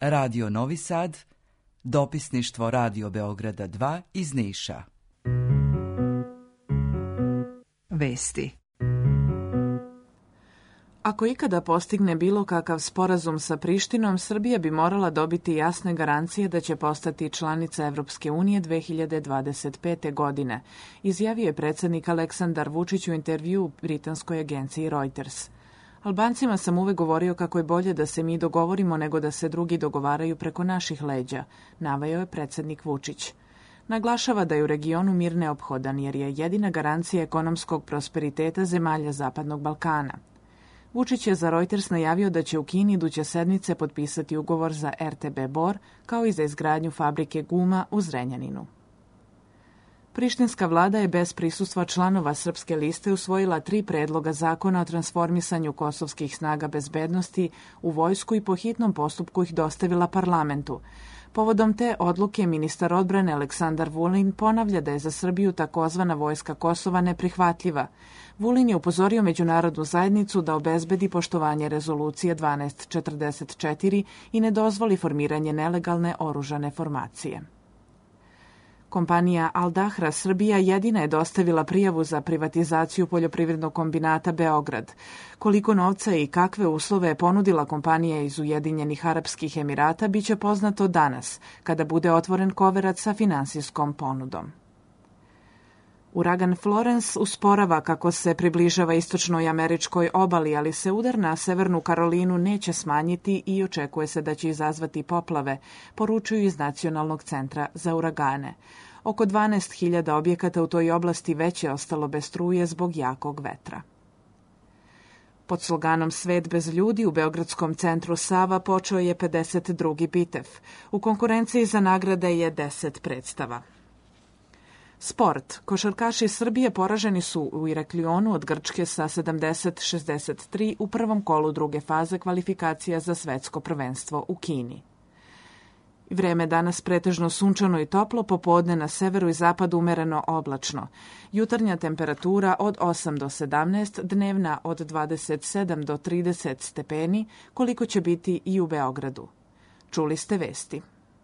Radio Novi Sad, dopisništvo Radio Beograda 2 iz Niša. Vesti. Ako ikada postigne bilo kakav sporazum sa Prištinom, Srbija bi morala dobiti jasne garancije da će postati članica Evropske unije 2025. godine, izjavio je predsjednik Aleksandar Vučić u intervju britanskoj agenciji Reuters. Albancima sam uvek govorio kako je bolje da se mi dogovorimo nego da se drugi dogovaraju preko naših leđa, naveo je predsjednik Vučić. Naglašava da je u regionu mir neophodan jer je jedina garancija ekonomskog prosperiteta zemalja Zapadnog Balkana. Vučić je za Reuters najavio da će u Kini iduće sedmice potpisati ugovor za RTB Bor, kao i za izgradnju fabrike guma u Zrenjaninu. Prištinska vlada je bez prisustva članova Srpske liste usvojila 3 predloga zakona o transformisanju kosovskih snaga bezbednosti u vojsku i po hitnom postupku ih dostavila parlamentu. Povodom te odluke ministar odbrane Aleksandar Vulin ponavlja da je za Srbiju takozvana vojska Kosova neprihvatljiva. Vulin je upozorio međunarodnu zajednicu da obezbedi poštovanje rezolucije 1244 i ne dozvoli formiranje nelegalne oružane formacije. Kompanija Al Dahra Srbija jedina je dostavila prijavu za privatizaciju poljoprivrednog kombinata Beograd. Koliko novca i kakve uslove je ponudila kompanija iz Ujedinjenih Arapskih Emirata biće poznato danas, kada bude otvoren koverac sa finansijskom ponudom. Uragan Florence usporava kako se približava istočnoj američkoj obali, ali se udar na Severnu Karolinu neće smanjiti i očekuje se da će izazvati poplave, poručuju iz Nacionalnog centra za uragane. Oko 12.000 objekata u toj oblasti već je ostalo bez struje zbog jakog vetra. Pod sloganom Svet bez ljudi u Beogradskom centru Sava počeo je 52. bitev. U konkurenciji za nagrade je 10 predstava. Sport. Košarkaši Srbije poraženi su u Iraklionu od Grčke sa 70-63 u prvom kolu druge faze kvalifikacija za svetsko prvenstvo u Kini. Vreme danas pretežno sunčano i toplo, popodne na severu i zapadu umereno oblačno. Jutarnja temperatura od 8 do 17, dnevna od 27 do 30 stepeni, koliko će biti i u Beogradu. Čuli ste vesti.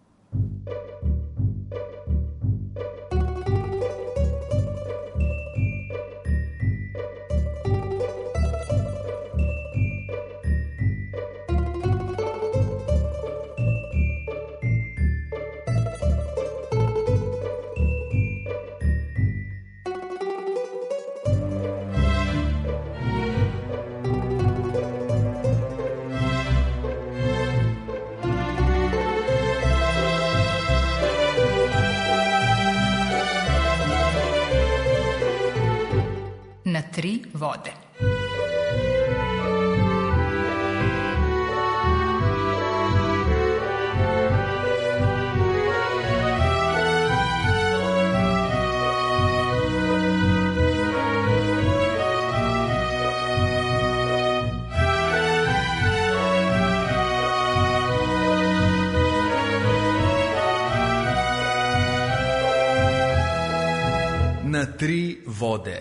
Na 3 vode. Na 3 vode.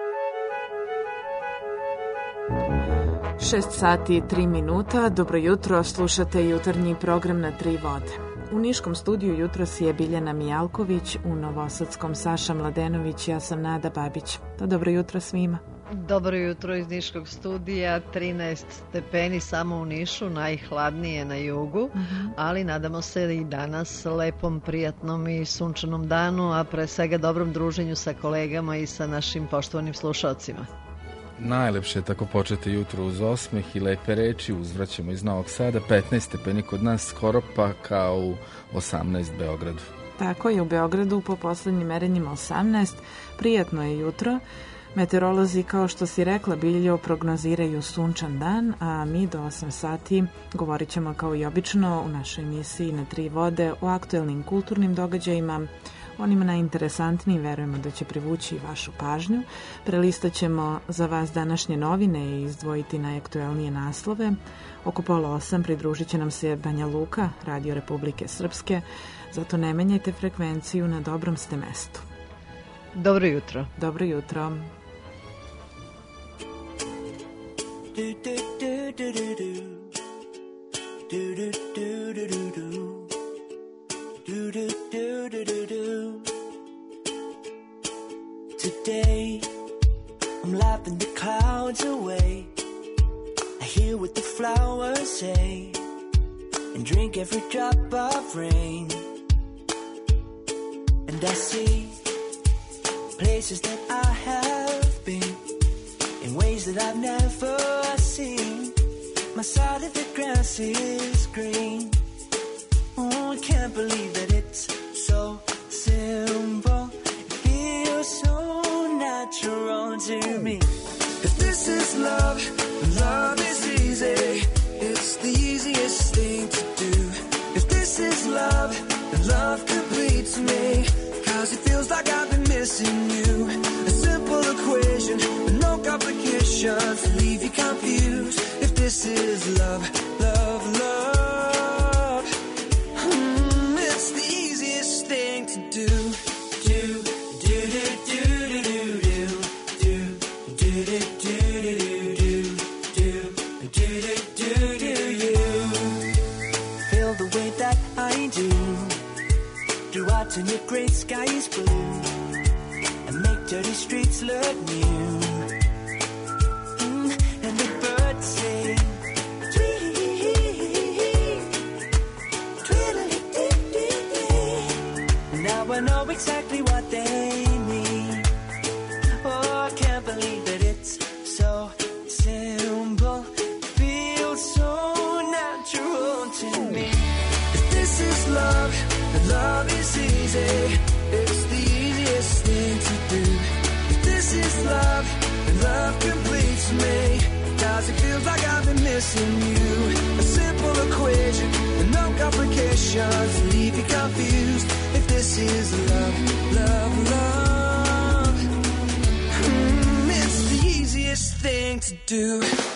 6 sati i 3 minuta. Dobro jutro, slušate jutarnji program Na 3 vode. U Niškom studiju jutros je Biljana Mijalković, u Novosadskom Saša Mladenović, ja sam Nada Babić. Dobro jutro svima. Dobro jutro iz Niškog studija, 13 stepeni samo u Nišu, najhladnije na jugu, ali nadamo se i danas lepom, prijatnom i sunčanom danu, a pre svega dobrom druženju sa kolegama i sa našim poštovanim slušalcima. Najlepše je tako početi jutro uz osmeh i lepe reči. Uzvraćamo iz Novog Sada, 15 stepeni kod nas, skoro pa kao u 18 Beogradu. Tako je, u Beogradu po poslednjim merenjima 18. Prijatno je jutro. Meteorolozi, kao što si rekla, Biljo, prognoziraju sunčan dan, a mi do 8 sati govorit ćemo kao i obično u našoj emisiji Na 3 vode o aktuelnim kulturnim događajima, onima najinteresantnijim, verujemo da će privući vašu pažnju. Prelistat ćemo za vas današnje novine i izdvojiti najaktuelnije naslove. Oko 7:30 pridružit će nam se Banja Luka, Radio Republike Srpske, zato ne menjajte frekvenciju, na dobrom ste mestu. Dobro jutro. Dobro jutro. Today, I'm laughing the clouds away. I hear what the flowers say and drink every drop of rain. And I see places that I have been in ways that I've never seen. My side of the grass is green. Oh, I can't believe that it's so simple. It feels so natural to me. If this is love, love is easy. It's the easiest thing to do. If this is love, then love completes me. Cause it feels like I've been missing you. A simple equation with no complications to leave you confused. If this is love, love, love, it's the easiest thing to do. Feel the way that I do. Do I turn your gray skies blue and make dirty streets look new? And the birds sing, tweedledee. Now I know exactly what they mean. Oh, I can't believe that it's so simple. It feels so natural to me. If this is love, then love is easy. It's the easiest thing to do. If this is love, then love completes me. Cause it feels like I've been missing you. A simple equation with no complications to leave you confused. If this is love, love, love, it's the easiest thing to do.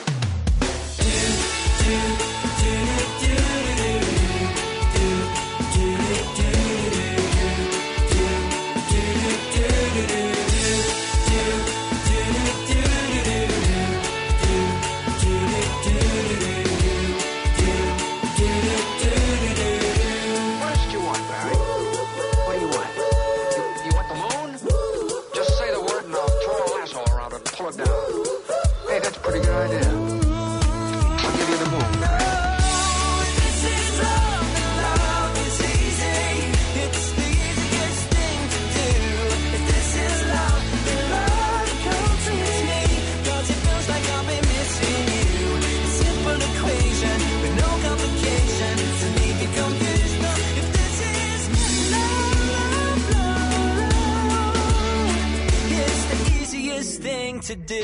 To do.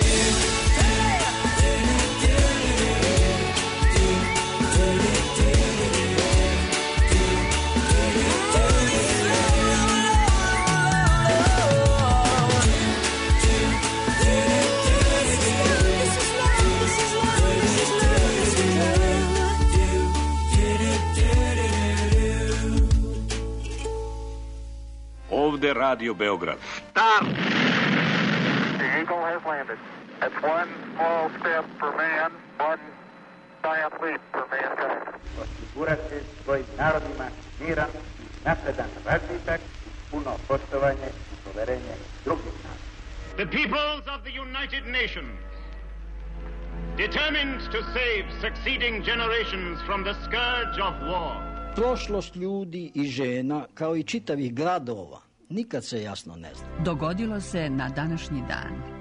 Ovde Radio Beograd. Stop! The Eagle has landed. That's one small step for man, one giant leap for mankind. Osigurati svojim narodima miran, napredan razvitak, puno poštovanje i poverenje drugih naroda. The peoples of the United Nations, determined to save succeeding generations from the scourge of war. Prošlost ljudi i žena, kao i čitavih gradova, nikad se jasno ne zna. Dogodilo se na današnji dan.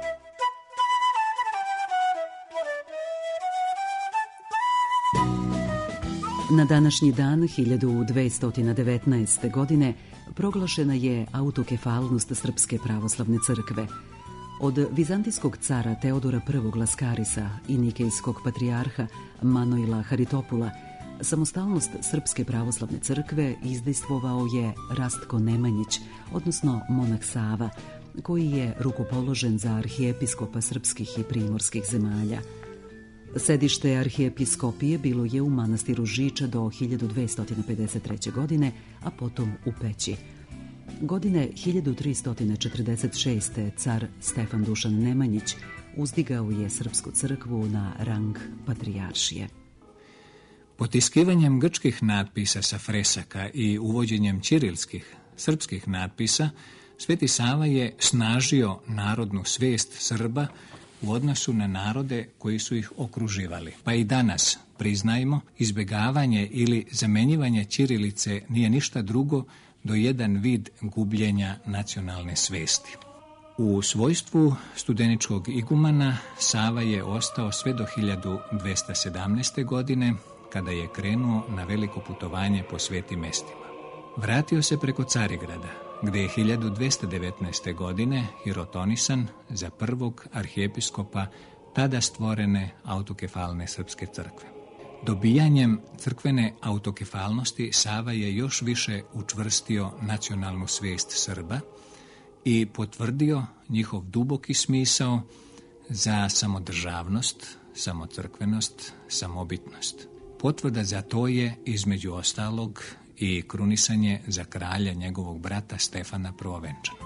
Na današnji dan 1219. godine proglašena je autokefalnost Srpske pravoslavne crkve. Od vizantijskog cara Teodora I. Laskarisa i nikejskog patrijarha Manojla Haritopula samostalnost Srpske pravoslavne crkve izdejstvovao je Rastko Nemanjić, odnosno monah Sava, koji je rukopoložen za arhijepiskopa srpskih i primorskih zemalja. Sedište arhijepiskopije bilo je u manastiru Žiča do 1253. godine, a potom u Peći. Godine 1346. car Stefan Dušan Nemanjić uzdigao je srpsku crkvu na rang patrijaršije. Potiskivanjem grčkih natpisa sa fresaka i uvođenjem ćirilskih, srpskih natpisa, Sveti Sava je snažio narodnu svijest Srba u odnosu na narode koji su ih okruživali. Pa i danas, priznajmo, izbjegavanje ili zamenjivanje ćirilice nije ništa drugo do jedan vid gubljenja nacionalne svijesti. U svojstvu studeničkog igumana Sava je ostao sve do 1217. godine, kada je krenuo na veliko putovanje po svetim mestima. Vratio se preko Carigrada, gdje je 1219. godine hirotonisan za prvog arhijepiskopa tada stvorene autokefalne srpske crkve. Dobijanjem crkvene autokefalnosti Sava je još više učvrstio nacionalnu svijest Srba i potvrdio njihov duboki smisao za samodržavnost, samocrkvenost, samobitnost. Potvrda za to je, između ostalog, i krunisanje za kralja njegovog brata Stefana Prvovenčanog.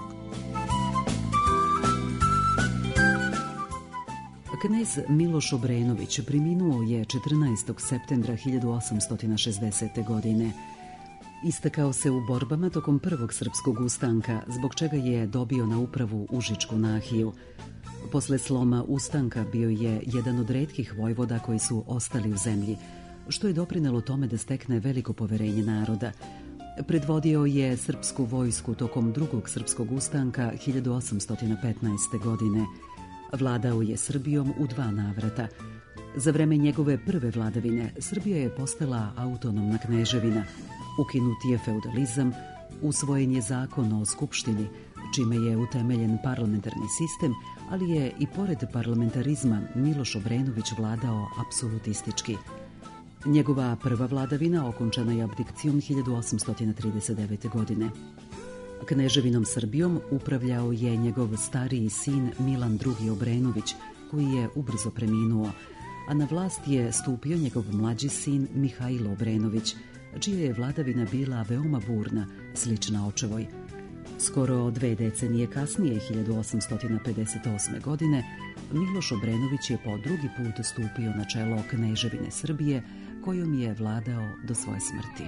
Knez Miloš Obrenović preminuo je 14. septembra 1860. godine. Istakao se u borbama tokom prvog srpskog ustanka, zbog čega je dobio na upravu Užičku nahiju. Posle sloma ustanka bio je jedan od retkih vojvoda koji su ostali u zemlji, što je doprinelo tome da stekne veliko poverenje naroda. Predvodio je srpsku vojsku tokom drugog srpskog ustanka 1815. godine. Vladao je Srbijom u 2 navrata. Za vreme njegove prve vladavine Srbija je postala autonomna kneževina. Ukinut je feudalizam, usvojen je zakon o skupštini, čime je utemeljen parlamentarni sistem, ali je i pored parlamentarizma Miloš Obrenović vladao apsolutistički. Njegova prva vladavina okončana je abdikcijom 1839. godine. Kneževinom Srbijom upravljao je njegov stariji sin Milan II. Obrenović, koji je ubrzo preminuo, a na vlast je stupio njegov mlađi sin Mihajlo Obrenović, čija je vladavina bila veoma burna, slična očevoj. Skoro 2 decenije kasnije, 1858. godine, Miloš Obrenović je po drugi put stupio na čelo kneževine Srbije, kojom je vladao do svoje smrti.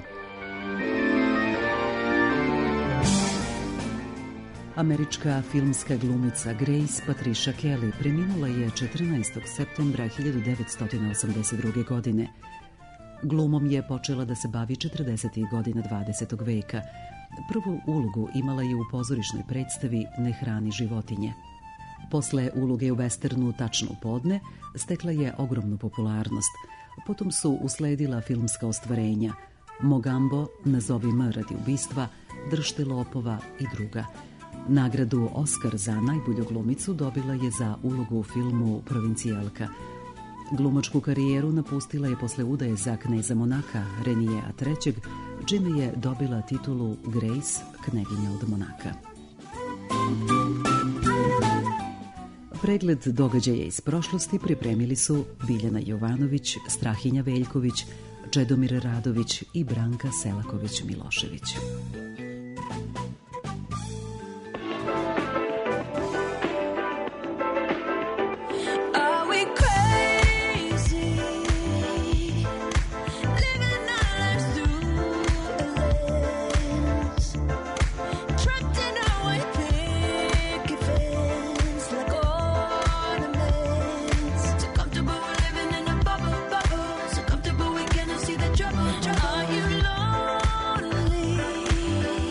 Američka filmska glumica Grace Patricia Kelly preminula je 14. septembra 1982. godine. Glumom je počela da se bavi 40. godina 20. veka. Prvu ulogu imala je u pozorišnoj predstavi Ne hrani životinje. Posle uloge u westernu Tačno u podne stekla je ogromnu popularnost. Potom su usledila filmska ostvarenja Mogambo, Nazovi me radi ubistva, Držte lopova i druga. Nagradu Oskar za najbolju glumicu dobila je za ulogu u filmu Provincijalka. Glumačku karijeru napustila je posle udaje za kneza Monaka Renija III, čime je dobila titulu Grace, kneginja od Monaka. Pregled događaja iz prošlosti pripremili su Biljana Jovanović, Strahinja Veljković, Čedomir Radović i Branka Selaković-Milošević. Are you lonely?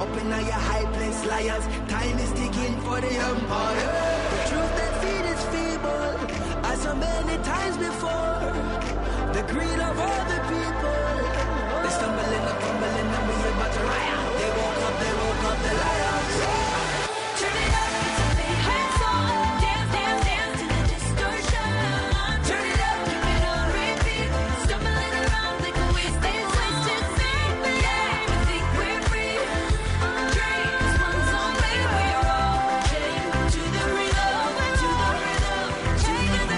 Up in your high place, liars. Time is ticking for the empire. The truth they feed is feeble, as so many times before. The greed of all the people. They stumbling and fumbling and we about to riot. They woke up, the liars. Turn it up, hands on, dance, dance, dance to the distortion. Turn it up, keep it on repeat. Stumbling around like a wasted scene. Yeah, we think we're free. Dreams, one song where we're all chained to the rhythm, to the rhythm, to the rhythm.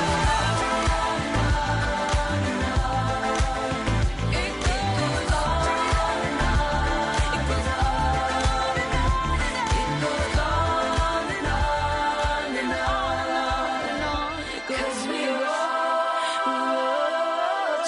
It goes on and on. It goes on and on. It goes on and on and on and on. 'Cause we're all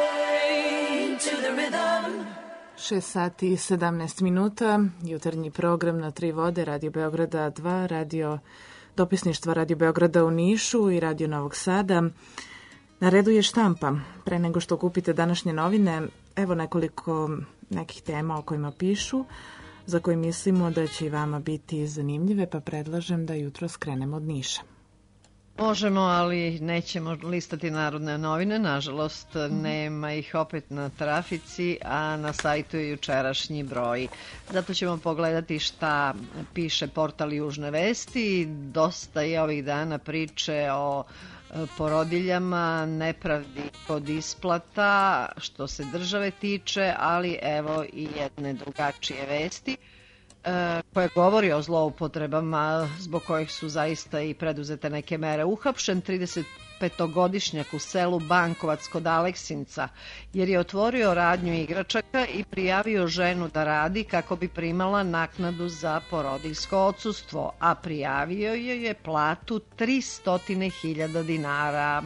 chained to the rhythm. 6 sati i 17 minuta, jutarnji program na 3 vode, Radio Beograda 2, radio dopisništva Radio Beograda u Nišu i Radio Novog Sada. Na redu je štampa. Pre nego što kupite današnje novine, evo nekoliko nekih tema o kojima pišu, za koje mislimo da će i vama biti zanimljive, pa predlažem da jutro skrenemo od Niša. Možemo, ali nećemo listati Narodne novine. Nažalost, nema ih opet na trafici, a na sajtu je jučerašnji broj. Zato ćemo pogledati šta piše portal Južne vesti. Dosta je ovih dana priče o porodiljama, nepravdi kod isplata, što se države tiče, ali evo i jedne drugačije vesti koje govori o zloupotrebama zbog kojih su zaista i preduzete neke mere. Uhapšen 35-godišnjak u selu Bankovac kod Aleksinca jer je otvorio radnju igračaka i prijavio ženu da radi kako bi primala naknadu za porodiljsko odsustvo, a prijavio joj je platu 300.000 dinara.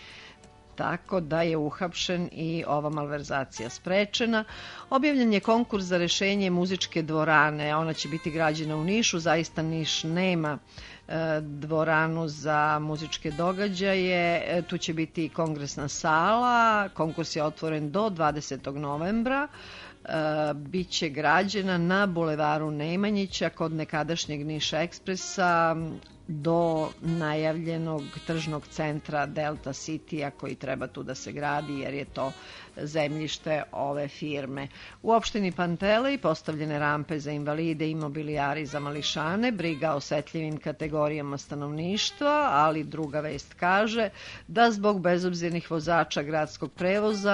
Tako da je uhapšen i ova malverzacija sprečena. Objavljen je konkurs za rešenje muzičke dvorane. Ona će biti građena u Nišu. Zaista Niš nema dvoranu za muzičke događaje. Tu će biti kongresna sala. Konkurs je otvoren do 20. novembra. Biće građena na bulevaru Nemanjića kod nekadašnjeg Niš Ekspresa do najavljenog tržnog centra Delta City-a koji treba tu da se gradi jer je to zemljište ove firme. U opštini Pantelej postavljene rampe za invalide i mobilijari za mališane, briga o osetljivim kategorijama stanovništva, ali druga vest kaže da zbog bezobzirnih vozača gradskog prevoza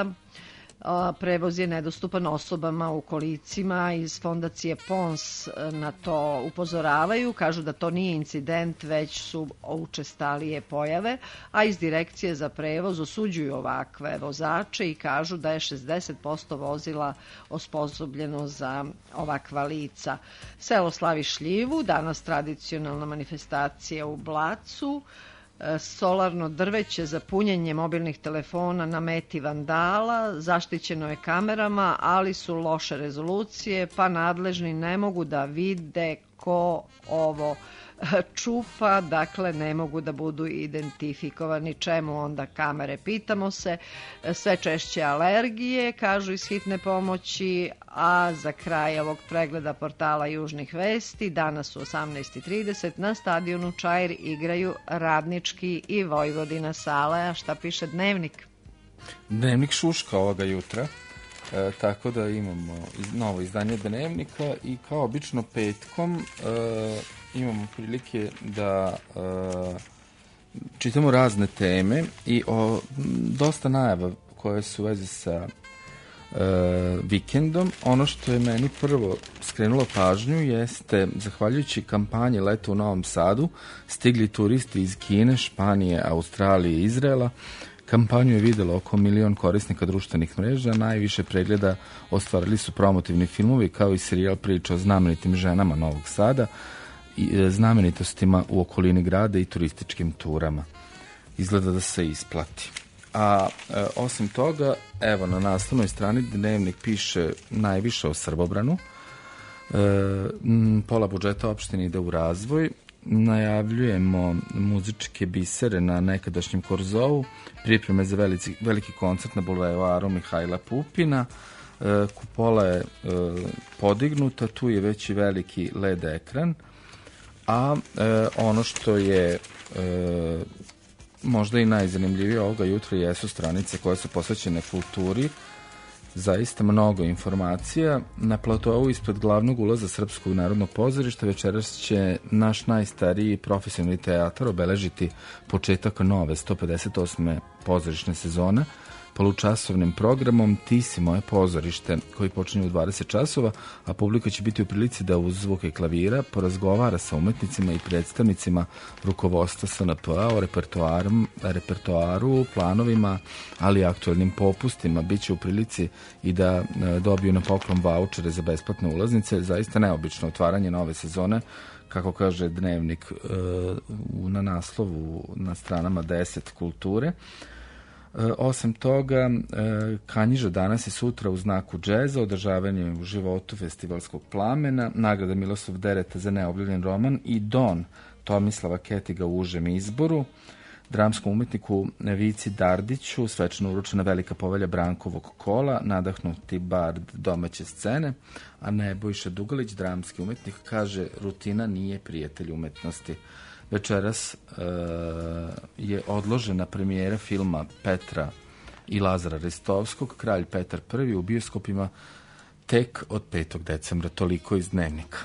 prevoz je nedostupan osobama u kolicima. Iz fondacije PONS na to upozoravaju, kažu da to nije incident, već su učestalije pojave, a iz Direkcije za prevoz osuđuju ovakve vozače i kažu da je 60% vozila osposobljeno za ovakva lica. Selo slavi šljivu, danas tradicionalna manifestacija u Blacu. Solarno drveće za punjenje mobilnih telefona na meti vandala, zaštićeno je kamerama, ali su loše rezolucije, pa nadležni ne mogu da vide ko ovo čupa, dakle ne mogu da budu identifikovani. Čemu onda kamere, pitamo se. Sve češće alergije, kažu iz hitne pomoći, a za kraj ovog pregleda portala Južnih vesti, danas u 18:30 na stadionu Čair igraju Radnički i Vojvodina Sale. A šta piše Dnevnik? Dnevnik šuška ovoga jutra, tako da imamo novo izdanje Dnevnika i kao obično petkom imamo prilike da čitamo razne teme i o dosta najava koje su u vezi sa vikendom. Ono što je meni prvo skrenulo pažnju jeste, zahvaljujući kampanji Leta u Novom Sadu, stigli turisti iz Kine, Španije, Australije i Izraela. Kampanju je videlo oko 1 milion korisnika društvenih mreža, najviše pregleda ostvarili su promotivni filmovi kao i serijal priča o znamenitim ženama Novog Sada, i znamenitostima u okolini grada i turističkim turama. Izgleda da se isplati. A osim toga, evo na naslovnoj strani Dnevnik piše najviše o Srbobranu. Pola budžeta opštine ide u razvoj. Najavljujemo muzičke bisere na nekadašnjem Korzovu, pripreme za veliki koncert na bulevaru Mihajla Pupina, kupola je podignuta, tu je već i veliki LED ekran, a ono što je možda i najzanimljivije ovoga jutra jesu stranice koje su posvećene kulturi, zaista mnogo informacija. Na platovu ispred glavnog ulaza Srpskog narodnog pozorišta večeras će naš najstariji profesionalni teatar obeležiti početak nove 158. pozorišne sezone polučasovnim programom Ti si moje pozorište, koji počinje u 20 časova, a publika će biti u prilici da uz zvuke klavira porazgovara sa umetnicima i predstavnicima rukovodstva SNP-a o repertoaru, planovima, ali i aktualnim popustima. Biće u prilici i da dobiju na poklon vaučere za besplatne ulaznice. Zaista neobično otvaranje nove sezone, kako kaže Dnevnik na naslovu na stranama 10 kulture. Osim toga, Kanjiža danas i sutra u znaku džeza, održavanje u životu festivalskog plamena, nagrada Miloslav Dereta za neobjavljen roman i Don Tomislava Ketiga u užem izboru, dramskom umetniku Vici Dardiću svečano uručena velika povelja Brankovog kola, nadahnuti bard domaće scene, a Nebojša Dugalić, dramski umetnik, kaže: rutina nije prijatelj umetnosti. Večeras je odložena premijera filma Petra i Lazara Ristovskog, Kralj Petar I, u bioskopima tek od 5. decembra. Toliko iz Dnevnika.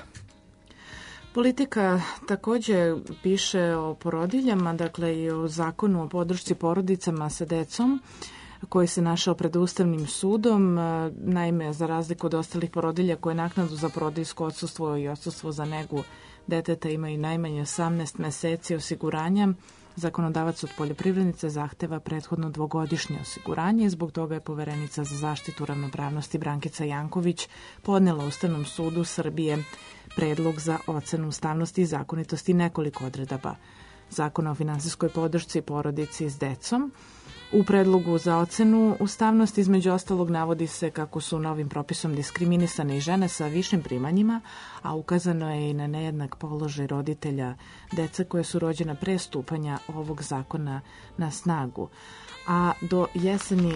Politika također piše o porodiljama, dakle i o zakonu o podršci porodicama sa decom, koji se našao pred Ustavnim sudom. Naime, za razliku od ostalih porodilja koje naknadu za porodiljsko odsustvo i odsustvo za negu deteta imaju najmanje 18 meseci osiguranja, zakonodavac od poljoprivrednice zahteva prethodno 2-godišnje osiguranje. Zbog toga je Poverenica za zaštitu ravnopravnosti Brankica Janković podnela Ustavnom sudu Srbije predlog za ocenu ustavnosti i zakonitosti nekoliko odredaba Zakona o finansijskoj podršci porodici s decom. U predlogu za ocenu ustavnosti između ostalog navodi se kako su novim propisom diskriminisane i žene sa višim primanjima, a ukazano je i na nejednak položaj roditelja dece koje su rođena pre stupanja ovog zakona na snagu. A do jeseni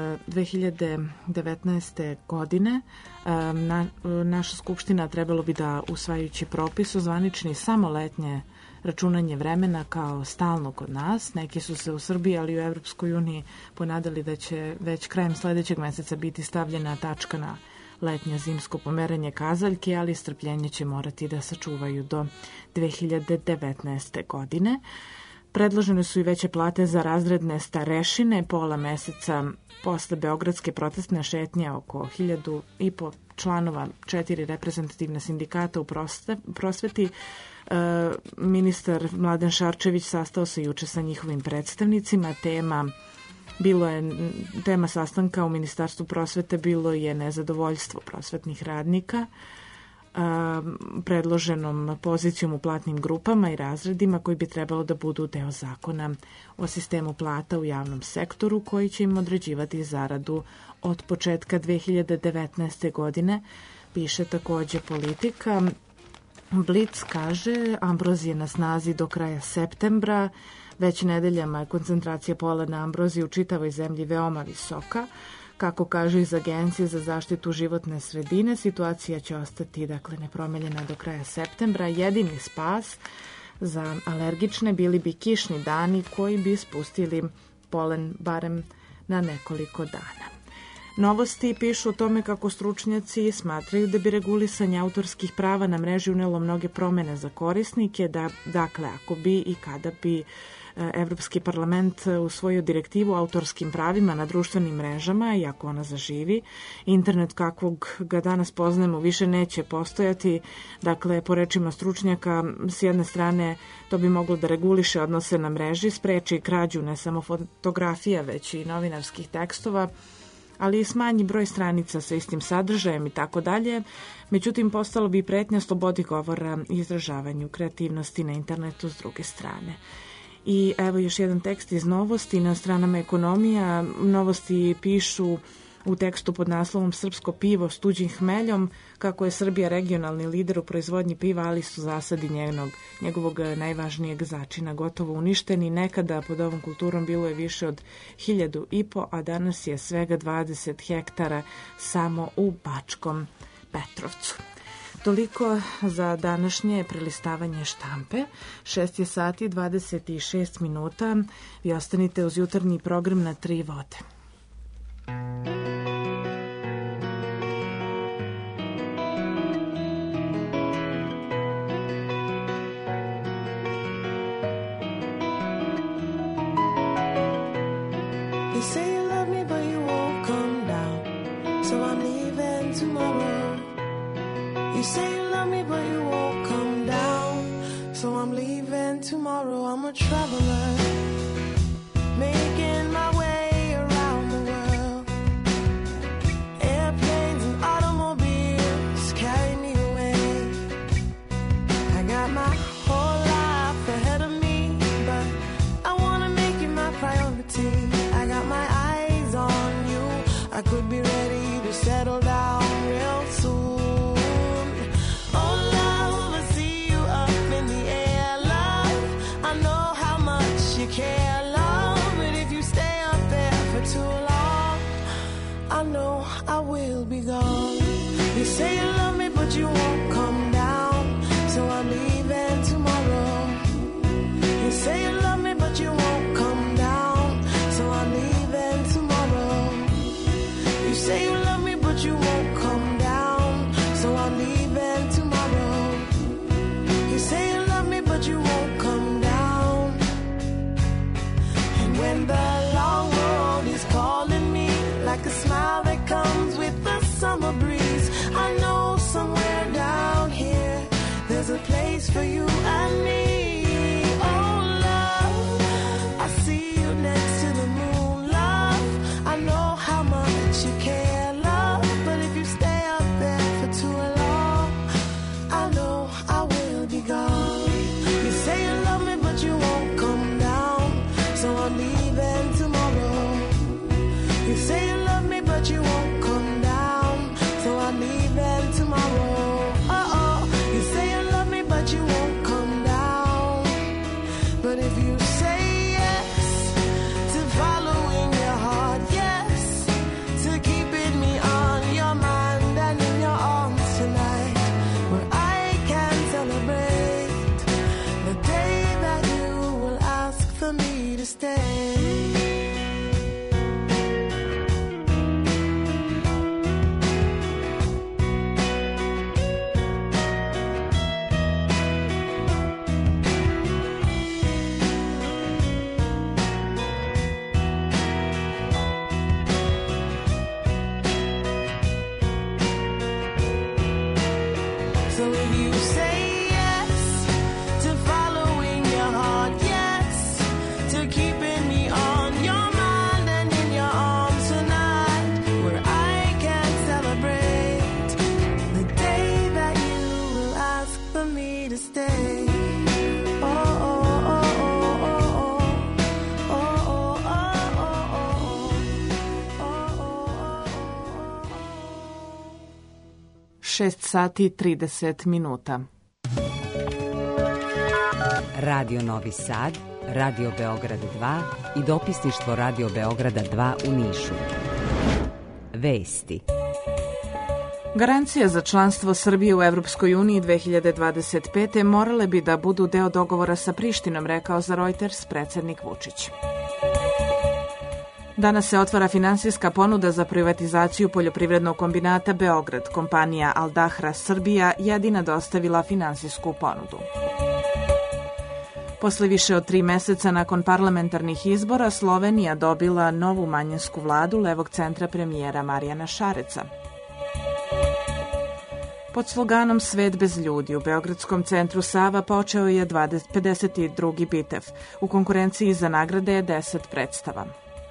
2019. godine naša skupština trebalo bi da, usvajajući propis, ozvanični samo letnje računanje vremena kao stalno kod nas. Neki su se u Srbiji, ali i u Evropskoj uniji ponadali da će već krajem sledećeg meseca biti stavljena tačka na letnje zimsko pomeranje kazaljke, ali strpljenje će morati da sačuvaju do 2019. godine. Predložene su i veće plate za razredne starešine, pola meseca posle beogradske protestne šetnje oko 1.500 članova 4 reprezentativne sindikata u prosveti. Ministar Mladen Šarčević sastao se juče sa njihovim predstavnicima. Tema sastanka u Ministarstvu prosvete bilo je nezadovoljstvo prosvetnih radnika predloženom pozicijom u platnim grupama i razredima koji bi trebalo da budu deo zakona o sistemu plata u javnom sektoru, koji će im određivati zaradu od početka 2019. godine, piše također Politika. Blic kaže: ambrozija na snazi do kraja septembra. Već nedeljama je koncentracija polena ambrozije u čitavoj zemlji veoma visoka. Kako kaže iz Agencije za zaštitu životne sredine, situacija će ostati nepromenjena do kraja septembra. Jedini spas za alergične bili bi kišni dani koji bi spustili polen barem na nekoliko dana. Novosti pišu o tome kako stručnjaci smatraju da bi regulisanje autorskih prava na mreži unelo mnoge promene za korisnike, dakle ako bi i kada bi Evropski parlament usvojio direktivu o autorskim pravima na društvenim mrežama i ako ona zaživi, internet kakvog ga danas poznajemo više neće postojati. Dakle, po rečima stručnjaka, s jedne strane to bi moglo da reguliše odnose na mreži, spreči krađu ne samo fotografija, već i novinarskih tekstova, ali i smanji broj stranica sa istim sadržajem i tako dalje. Međutim, postalo bi pretnja slobodi govora i izražavanju kreativnosti na internetu s druge strane. I evo još jedan tekst iz Novosti na stranama Ekonomija. Novosti pišu U tekstu pod naslovom Srpsko pivo s tuđim hmeljom, kako je Srbija regionalni lider u proizvodnji piva, ali su zasadi njegovog najvažnijeg začina gotovo uništeni. Nekada pod ovom kulturom bilo je više od 1500, a danas je svega 20 hektara samo u Bačkom Petrovcu. Toliko za današnje prelistavanje štampe. 6 je sati i 26 minuta. Vi ostanite uz jutarnji program na 3 vode. You say you love me, but you won't come down, so I'm leaving tomorrow. You say you love me, but you won't come down, so I'm leaving tomorrow. I'm a traveler, making my way around the world. Airplanes and automobiles carry me away. I got my whole life ahead of me, but I wanna make you my priority. I got my eyes on you, I could be ready to settle down real soon. Care, love, but if you stay up there for too long, I know I will be gone. You say you love me, but you won't come down, so I'm leaving tomorrow. You say you love me, but you won't come down, so I'm leaving tomorrow. You say you love me, but you won't come down, so I'm leaving tomorrow. You say you love me, but you won't come down. When the long road is calling me, like a smile that comes with the summer breeze, I know somewhere down here there's a place for you and me. Oh love, I see you next to the moon, love. I know how much you care, love, but if you stay up there for too long, I know I will be gone. You say you love me, but you won't come down, so I'm leaving tomorrow. You say you love me, but you won't come down, so I'm leaving tomorrow. You say you love me, but you won't come down. But if you say yes to following your heart, yes to keeping me on your mind and in your arms tonight, where I can celebrate the day that you will ask for me to stay. So if you say yes to following your heart, yes to keeping me on your mind and in your arms tonight, where I can celebrate the day that you will ask for me to stay. Oh, oh, oh, oh, oh, oh, oh, oh, oh, oh, oh. 6 sati 30 minuta. Radio Novi Sad, Radio Beograd 2 i dopisništvo Radio Beograda 2 u Nišu. Vesti. Garancija za članstvo Srbije u Evropskoj uniji 2025. morale bi da budu deo dogovora sa Prištinom, rekao za Reuters predsjednik Vučić. Danas se otvara finansijska ponuda za privatizaciju poljoprivrednog kombinata Beograd. Kompanija Al Dahra Srbija jedina dostavila finansijsku ponudu. Posle više od 3 meseca nakon parlamentarnih izbora, Slovenija dobila novu manjinsku vladu levog centra premijera Marijana Šareca. Pod sloganom Svet bez ljudi u Beogradskom centru Sava počeo je 52. bitev. U konkurenciji za nagrade je 10 predstava.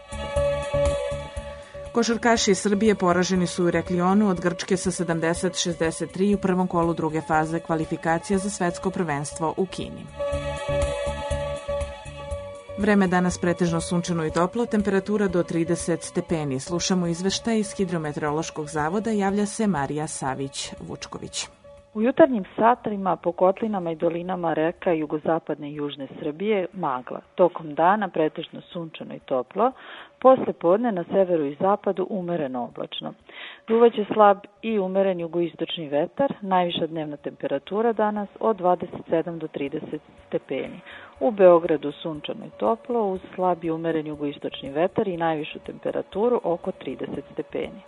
Košarkaši iz Srbije poraženi su u Reklionu od Grčke sa 70-63 u prvom kolu druge faze kvalifikacija za svetsko prvenstvo u Kini. Vreme danas pretežno sunčano i toplo, temperatura do 30 stepeni. Slušamo izveštaj iz Hidrometeorološkog zavoda, javlja se Marija Savić-Vučković. U jutarnjim satima po kotlinama i dolinama reka jugozapadne i južne Srbije magla. Tokom dana pretežno sunčano i toplo, posle podne na severu i zapadu umereno oblačno. Duvaće slab i umeren jugoistočni vetar, najviša dnevna temperatura danas od 27 do 30 stepeni. U Beogradu sunčano i toplo uz slab i umeren jugoistočni vetar i najvišu temperaturu oko 30 stepeni.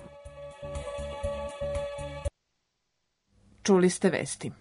Čuli ste vesti.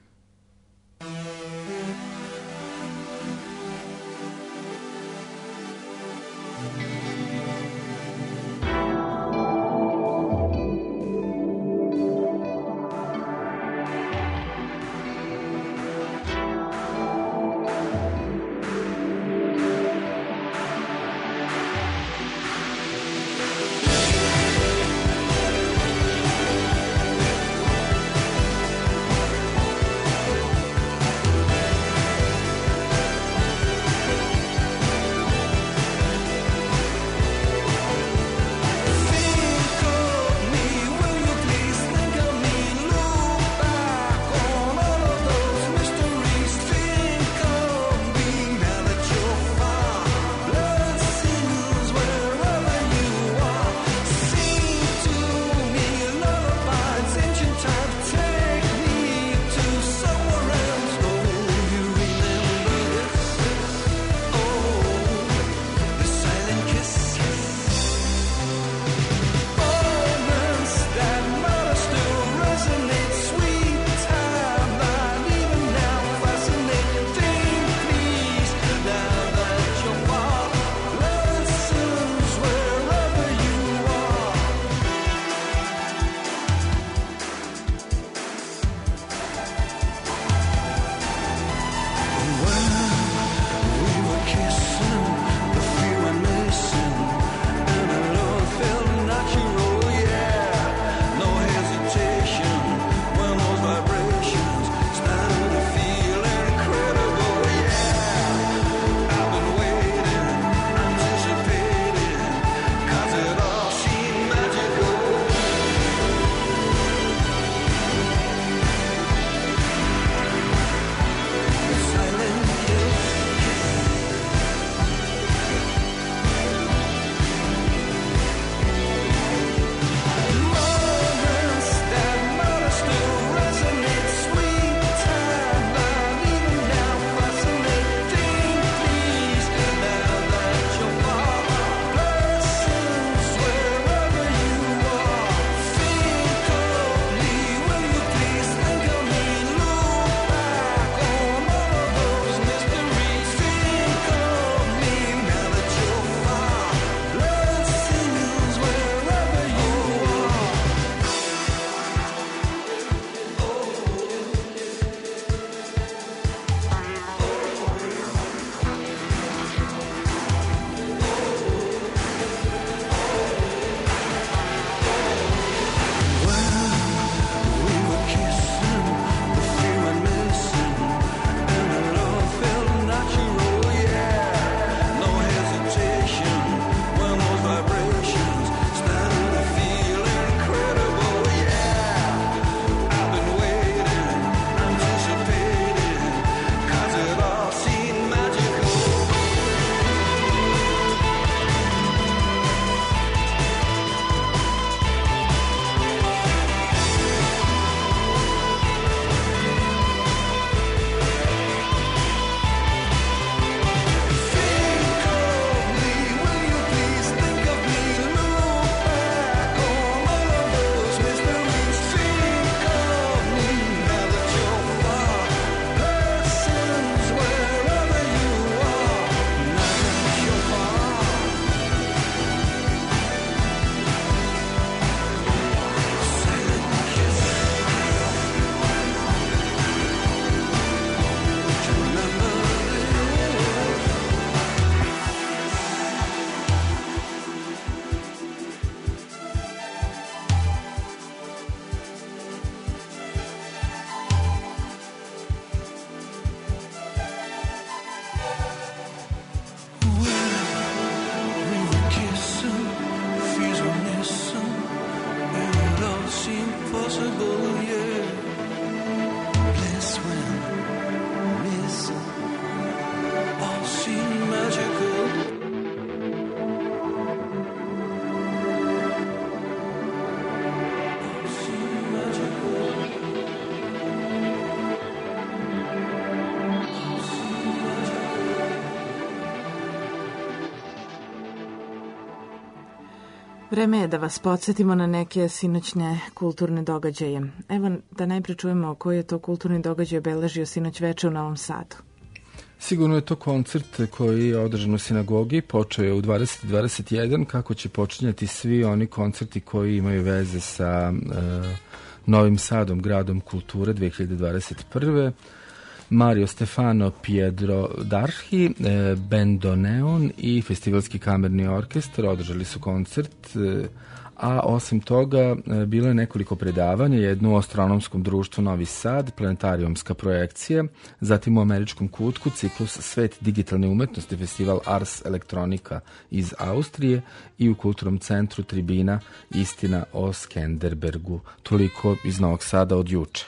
Vreme je da vas podsjetimo na neke sinoćne kulturne događaje. Evo da najprije čujemo koji je to kulturni događaj obeležio sinoć veče u Novom Sadu. Sigurno je to koncert koji je održan u sinagogi, počeo je u 20:21, kako će počinjati svi oni koncerti koji imaju veze sa Novim Sadom, gradom kulture 2021. Mario Stefano, Pietro Darhi, Bandoneon i Festivalski kamerni orkestar održali su koncert, a osim toga bilo je nekoliko predavanja, jedno u Astronomskom društvu Novi Sad, planetarijumska projekcija, zatim u Američkom kutku ciklus Svet digitalne umetnosti, festival Ars Electronica iz Austrije i u Kulturnom centru Tribina Istina o Skenderbergu. Toliko iz Novog Sada od juče.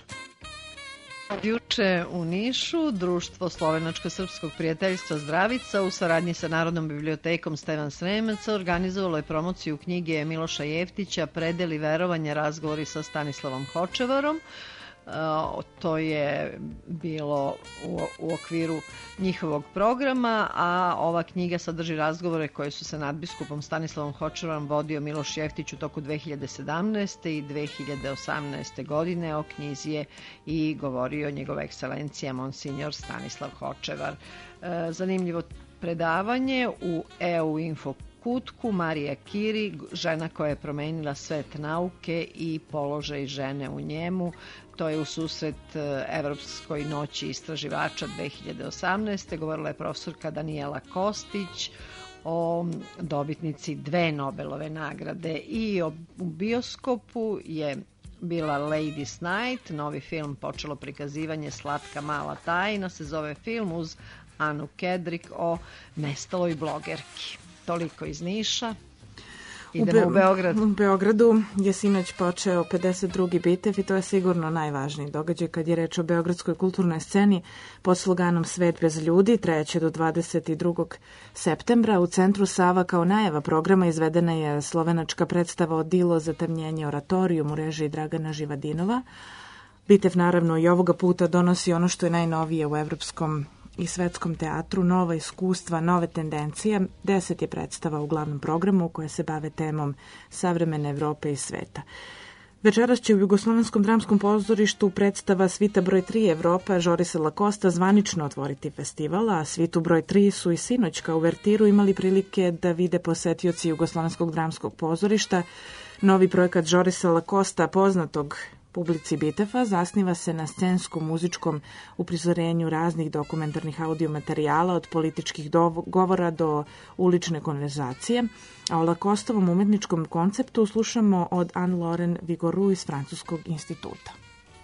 Od juče u Nišu Društvo Slovenačko-srpskog prijateljstva Zdravica u saradnji sa Narodnom bibliotekom Stevan Sremac organizovalo je promociju knjige Miloša Jeftića Predeli verovanja, razgovori sa Stanislavom Hočevarom. To je bilo u okviru njihovog programa, a ova knjiga sadrži razgovore koje su se nadbiskupom Stanislavom Hočevarom vodio Miloš Jeftić u toku 2017. i 2018. godine. O knjizi je i govorio njegova ekscelencija Monsignor Stanislav Hočevar. Zanimljivo predavanje u EU Info kutku Marija Kiri, žena koja je promenila svet nauke i položaj žene u njemu. To je u susret Evropskoj noći istraživača 2018. Govorila je profesorka Danijela Kostić o dobitnici 2 Nobelove nagrade. I u bioskopu je bila Ladies Night, novi film, počelo prikazivanje Slatka mala tajna, se zove film, uz Anu Kedrik o nestaloj blogerki. Toliko iz Niša. Idemo u Beograd. U Beogradu je sinoć počeo 52. bitev i to je sigurno najvažniji događaj kad je reč o beogradskoj kulturnoj sceni pod sloganom Svet bez ljudi. Trajaće do 22. septembra. U centru Sava kao najava programa izvedena je slovenačka predstava Odilo zatamnjenje oratorijum u režiji Dragana Živadinova. Bitev naravno i ovoga puta donosi ono što je najnovije u evropskom i svetskom teatru, nova iskustva, nove tendencije. 10 je predstava u glavnom programu koje se bave temom savremene Evrope i sveta. Večeras će u Jugoslovenskom dramskom pozorištu predstava Svita broj 3 Evropa Žorisa Lakosta zvanično otvoriti festival, a Svitu broj 3 su i sinoć kao uvertiru imali prilike da vide posetioci Jugoslovenskog dramskog pozorišta. Novi projekat Žorisa Lakosta, poznatog publici Bitefa, zasniva se na scenskom muzičkom uprizorenju raznih dokumentarnih audiomaterijala od političkih govora do ulične konverzacije, a o Lakostovom umetničkom konceptu slušamo od Anne-Laure Vigouroux iz Francuskog instituta.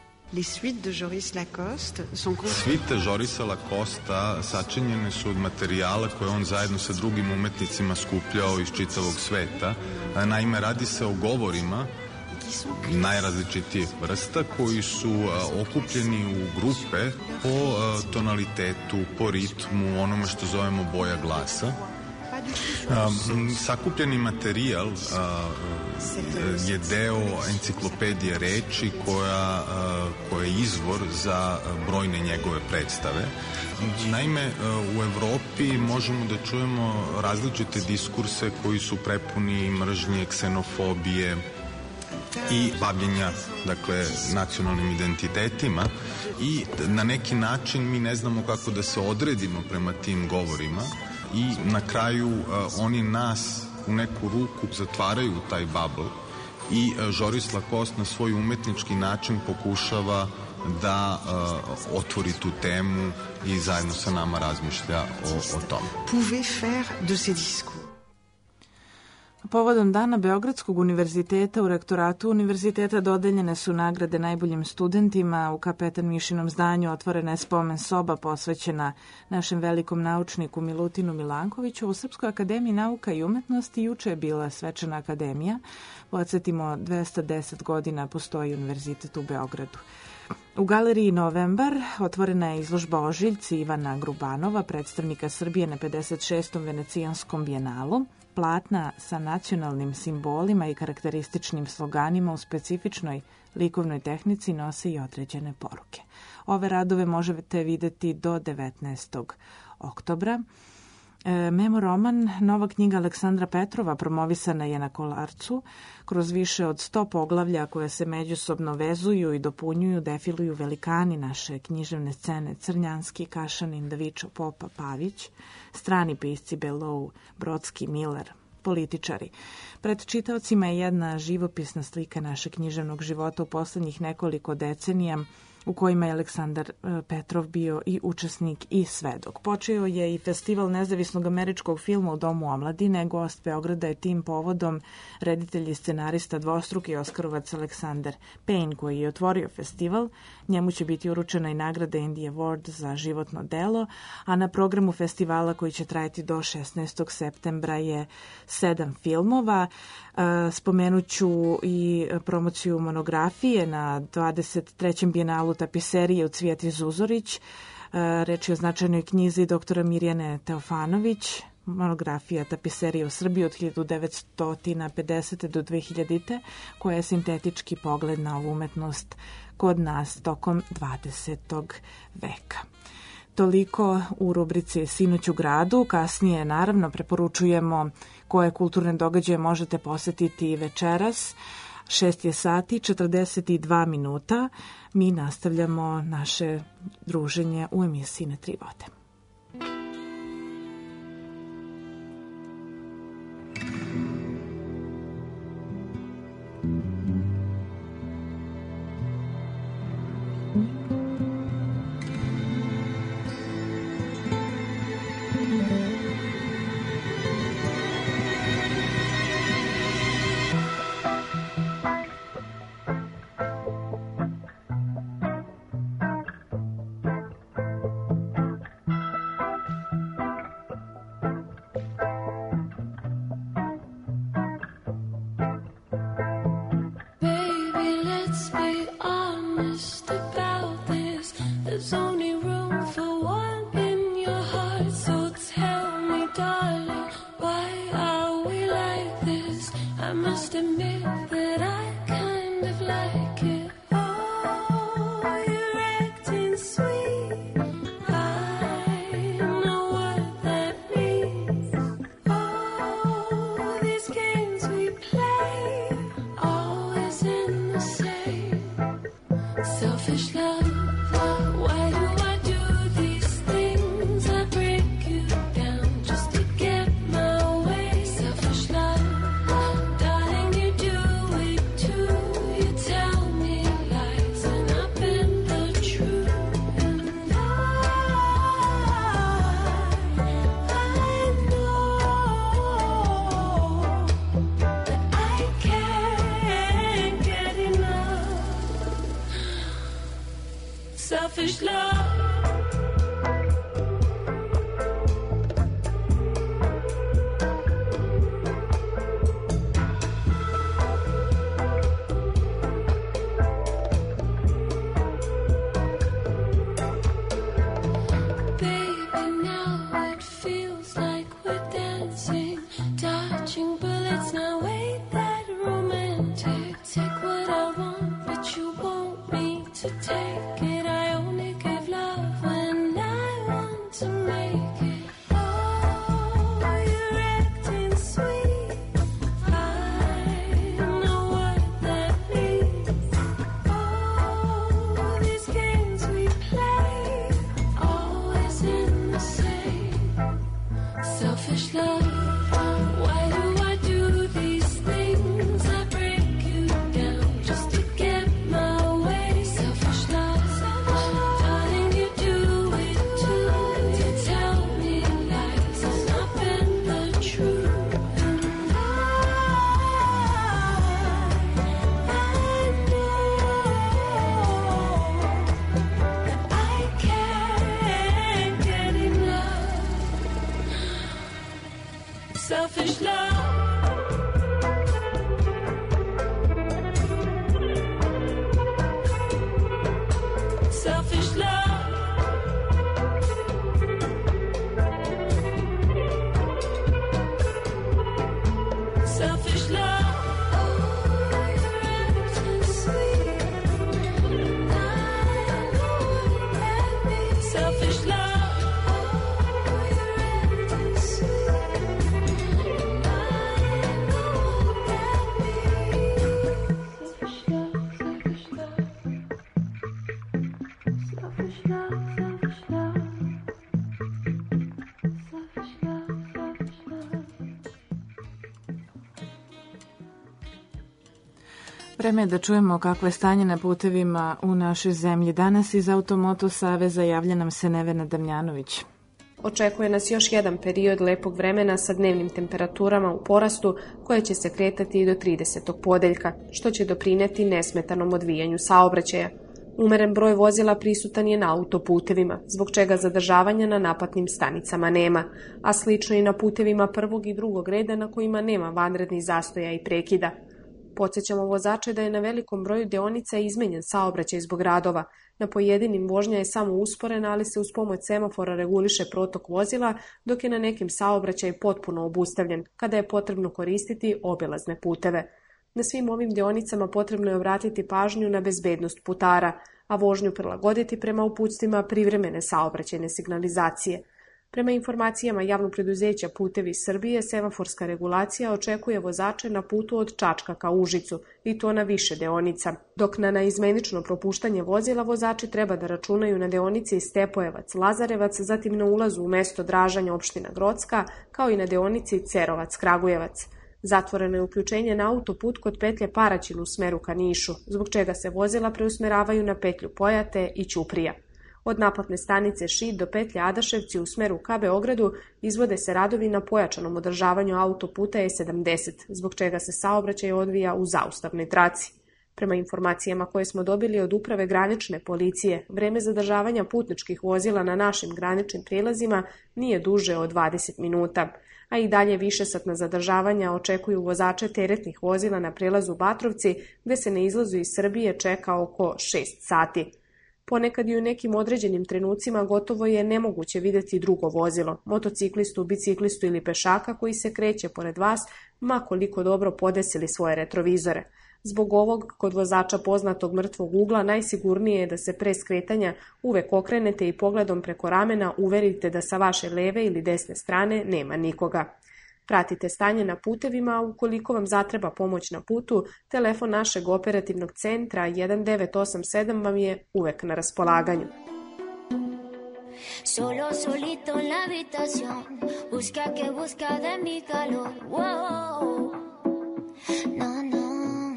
Svite Žorisa Lakosta sačinjene su od materijala koje on zajedno sa drugim umetnicima skupljao iz čitavog sveta. Naime, radi se o govorima najrazličitijih vrsta koji su okupljeni u grupe po tonalitetu, po ritmu, onome što zovemo boja glasa. Sakupljeni materijal je deo enciklopedije reči koja je izvor za brojne njegove predstave. Naime, u Evropi možemo da čujemo različite diskurse koji su prepuni mržnje, ksenofobije i bavljenja, dakle, nacionalnim identitetima, i na neki način mi ne znamo kako da se odredimo prema tim govorima i na kraju oni nas u neku ruku zatvaraju u taj bubble i Žoris Lakost na svoj umetnički način pokušava da otvori tu temu i zajedno sa nama razmišlja o tome. Povodom dana Beogradskog univerziteta u rektoratu univerziteta dodeljene su nagrade najboljim studentima. U Kapetan Mišinom zdanju otvorena je spomen soba posvećena našem velikom naučniku Milutinu Milankoviću. U Srpskoj akademiji nauka i umetnosti juče je bila svečana akademija. Podsjetimo, 210 godina postoji univerzitet u Beogradu. U galeriji Novembar otvorena je izložba ožiljci Ivana Grubanova, predstavnika Srbije na 56. Venecijanskom bijenalu. Platna sa nacionalnim simbolima i karakterističnim sloganima u specifičnoj likovnoj tehnici nose i određene poruke. Ove radove možete videti do 19. oktobra. Memoroman, nova knjiga Aleksandra Petrova, promovisana je na Kolarcu. Kroz više od 100 poglavlja koje se međusobno vezuju i dopunjuju, defiluju velikani naše književne scene: Crnjanski, Kašanin, Davičo, Popa, Pavić, strani pisci Belou, Brodski, Miller, političari. Pred čitaocima je jedna živopisna slika našeg književnog života u poslednjih nekoliko decenija, u kojima je Aleksandar Petrov bio i učesnik i svedok. Počeo je i festival nezavisnog američkog filma u Domu omladine. Gost Beograda je tim povodom reditelj i scenarista dvostruki Oskarovac Aleksandar Payne, koji je otvorio festival. Njemu će biti uručena i nagrada Indie Award za životno delo, a na programu festivala, koji će trajati do 16. septembra, je 7 filmova. Spomenuću i promociju monografije na 23. bijenalu tapiserije u Cvijeti Zuzorić. Reč je o značajnoj knjizi doktora Mirjane Teofanović, monografija tapiserije u Srbiji od 1950. do 2000. koja je sintetički pogled na ovu umetnost kod nas tokom 20. veka. Toliko u rubrici Sinoć u gradu. Kasnije, naravno, preporučujemo koje kulturne događaje možete posetiti večeras. 6 je sati, 42 minuta. Mi nastavljamo naše druženje u emisiji Na tri vode. Selfish love. Selfish love. Selfish love. Selfish love. Selfish love. Vreme je da čujemo kakvo je stanje na putevima u našoj zemlji. Danas iz Automoto Saveza javlja nam se Nevena Damljanović. Očekuje nas još jedan period lepog vremena sa dnevnim temperaturama u porastu koje će se kretati i do 30. podeljka, što će doprineti nesmetanom odvijanju saobraćaja. Umeren broj vozila prisutan je na autoputevima, zbog čega zadržavanja na naplatnim stanicama nema, a slično i na putevima prvog i drugog reda na kojima nema vanrednih zastoja i prekida. Podsjećamo vozače da je na velikom broju deonica izmenjen saobraćaj zbog radova. Na pojedinim vožnja je samo usporena, ali se uz pomoć semafora reguliše protok vozila, dok je na nekim saobraćaj potpuno obustavljen, kada je potrebno koristiti obilazne puteve. Na svim ovim deonicama potrebno je obratiti pažnju na bezbednost putara, a vožnju prilagoditi prema uputstvima privremene saobraćajne signalizacije. Prema informacijama javnog preduzeća Putevi Srbije, semaforska regulacija očekuje vozače na putu od Čačka ka Užicu, i to na više deonica, dok na naizmenično propuštanje vozila vozači treba da računaju na deonici Stepojevac-Lazarevac, zatim na ulazu u mesto Dražanja opština Grocka, kao i na deonici Cerovac-Kragujevac. Zatvoreno je uključenje na autoput kod petlje Paraćin u smeru ka Nišu, zbog čega se vozila preusmeravaju na petlju Pojate i Ćuprija. Od naplatne stanice Šid do petlje Adaševci u smeru ka Beogradu izvode se radovi na pojačanom održavanju autoputa E70, zbog čega se saobraćaj odvija u zaustavnoj traci. Prema informacijama koje smo dobili od Uprave granične policije, vreme zadržavanja putničkih vozila na našim graničnim prilazima nije duže od 20 minuta, a i dalje višesatna zadržavanja očekuju vozače teretnih vozila na prilazu Batrovci, gde se na izlazu iz Srbije čeka oko 6 sati. Ponekad i u nekim određenim trenucima gotovo je nemoguće videti drugo vozilo, motociklistu, biciklistu ili pešaka koji se kreće pored vas, ma koliko dobro podesili svoje retrovizore. Zbog ovog, kod vozača poznatog mrtvog ugla, najsigurnije je da se pre skretanja uvek okrenete i pogledom preko ramena uverite da sa vaše leve ili desne strane nema nikoga. Pratite stanje na putevima, a ukoliko vam zatreba pomoć na putu, telefon našeg operativnog centra 1987 vam je uvek na raspolaganju. Solo solito en la habitación, busca que busca de mi calor. Wow. No, no.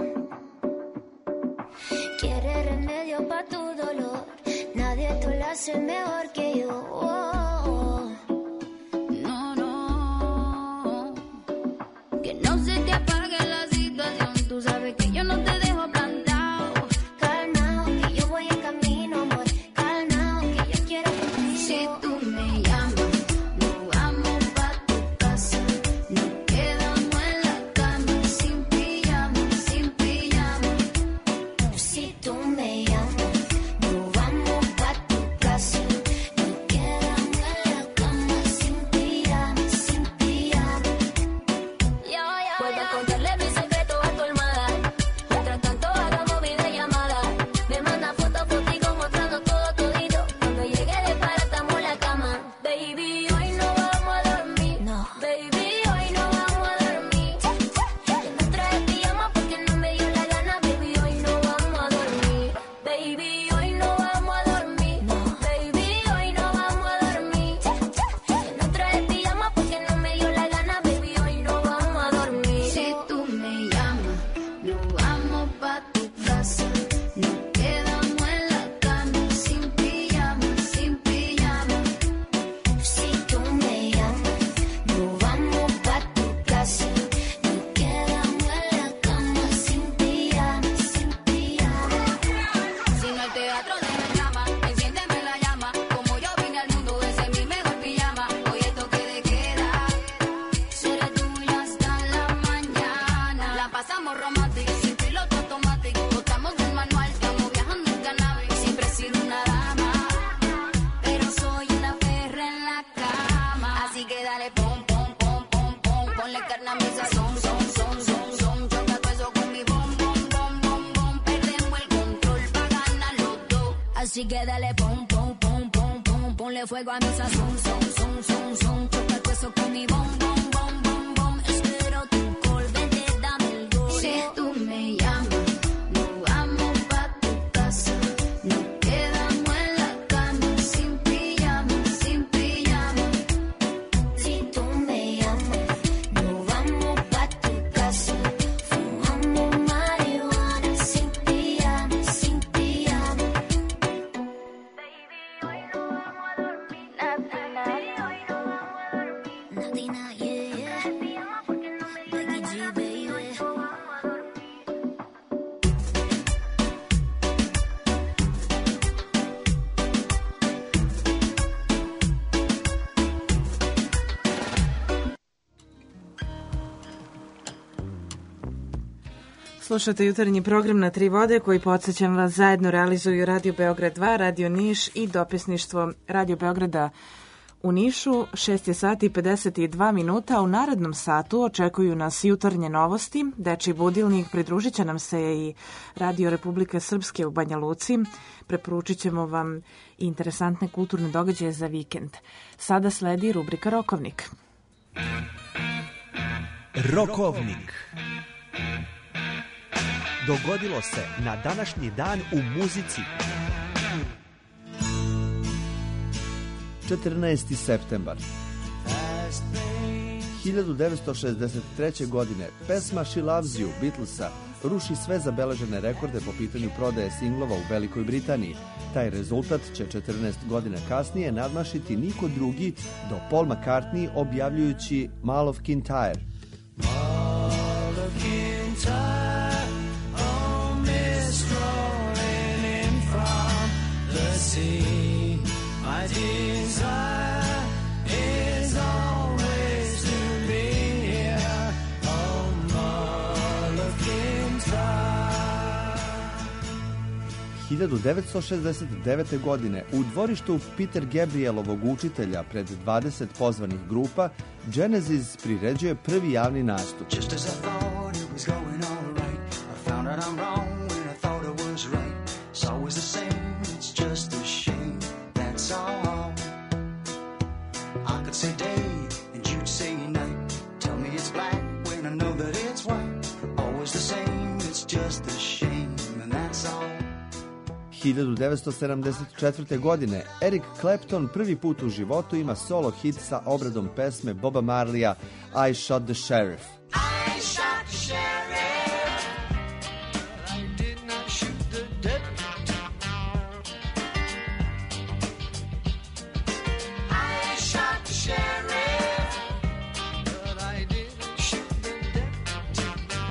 Quiere remedio pa tu dolor, nadie te lo hace mejor que yo. Wow. No, no. Que no se te apague la situación, tú sabes que yo no te dejo plantado. Calmao, que yo voy en camino, amor. Calmao, que yo quiero contigo. Si tú me llamas, nos vamos pa' tu casa. Nos quedamos en la cama, sin pijama, sin pijama. Si tú me llamas, nos vamos pa' tu casa. Nos quedamos en la cama, sin pijama, sin pijama. Puedes contarle mi secreto a tu almohada. Mientras tanto hagamos videollamada. Me manda fotico mostrando todo todito. Cuando llegue de para estamos en la cama. Baby, hoy no vamos a dormir. No. Baby, hoy no vamos a dormir. Yo no traje pijama porque no me dio la gana. Baby, hoy no vamos a dormir. Baby, hoy no vamos a dormir. No. Baby, hoy no vamos a dormir. Yo no traje pijama porque no me dio la gana. Baby, hoy no vamos a dormir. Si tú me llamas, nos vamos pa' tu casa. Nos quedamos en la cama, sin pijama, sin pijama. Si tú me llamas, nos vamos pa' tu casa. Nos quedamos en la cama, sin pijama, sin pijama. Si no hay teatro de la llama, enciéndeme la llama. Como yo vine al mundo, ese es mi mejor pijama. Hoy esto que de queda, seré tuyo hasta la mañana. La pasamos romántica, sin piloto automático. Botamos del manual, estamos viajando en cannabis. Siempre he sido una dama, pero soy una perra en la cama. Así que dale pom, pom, pom, pom, pom. Ponle carne a mi sazón, son, son, son, son. Choca todo eso con mi bom, bom, bom, bom, bom. Perdemos el control pa' ganar los dos. Así que dale pom, pom, pom, pom, pom. Ponle fuego a mi sazón, son, son, son, son. Choca todo eso con mi bom, bom, bom, bom, bom. Espero tu call, vente, dame el gol. Si tú me llamas, nos vamos pa' tu casa. Nos quedamos en la cama, sin pijama, sin pijama. Si tú me llamas, nos vamos pa' tu casa. Fumamos marihuana Latina, yeah, yeah. Becky G, baby. Slušate jutarnji program Na tri vode koji, podsjećam vas, zajedno realizuju Radio Beograd 2, Radio Niš i dopisništvo Radio Beograda u Nišu. 6 je sati i 52 minuta. U narednom satu očekuju nas jutarnje novosti, dečiji budilnik, pridružit će nam se i Radio Republike Srpske u Banja Luci. Preporučit ćemo vam i interesantne kulturne događaje za vikend. Sada sledi rubrika Rokovnik. Rokovnik. Dogodilo se na današnji dan u muzici. 14. septembar 1963. godine pesma She Loves You Beatlesa ruši sve zabeležene rekorde po pitanju prodaje singlova u Velikoj Britaniji. Taj rezultat će 14 godina kasnije nadmašiti niko drugi do Paul McCartney objavljujući Mall of Kintyre. Mall of Kintyre, oh mist rolling in from the sea. My desire is always to be here, oh Mall of Kintyre. 1969. godine u dvorištu Peter Gabrielovog učitelja pred 20 pozvanih grupa Genesis priređuje prvi javni nastup. Just as I thought it was going all right, I found out I'm wrong when I thought I was right. It's always the same, it's just a shame, that's all. I could say day and you'd say night. Tell me it's black when I know that it's white. Always the same, it's just a shame, and that's all. 1974. godine Eric Clapton prvi put u životu ima solo hit sa obradom pesme Boba Marleya I Shot the Sheriff. I shot the sheriff, but I did not shoot the deputy. I shot the sheriff, but I didn't shoot the deputy.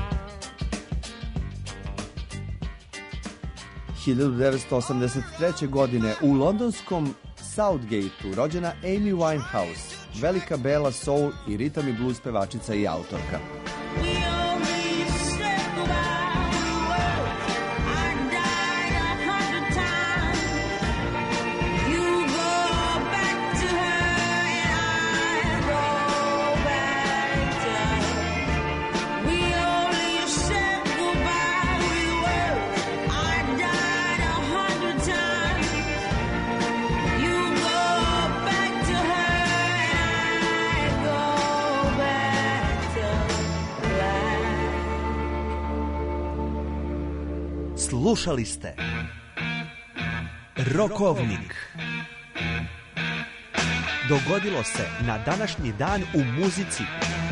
1983. godine u londonskom Southgateu rođena Amy Winehouse, velika bela soul i ritam i blues pevačica i autorka. Slušali ste Rokovnik. Dogodilo se na današnji dan u muzici.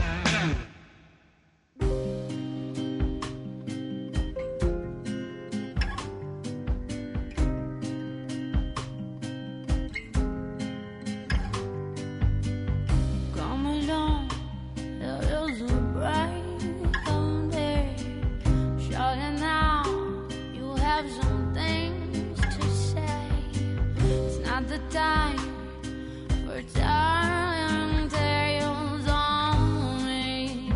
Come along, there is a bright day. Shouting out, you have some things to say. It's not the time for telling tales on me.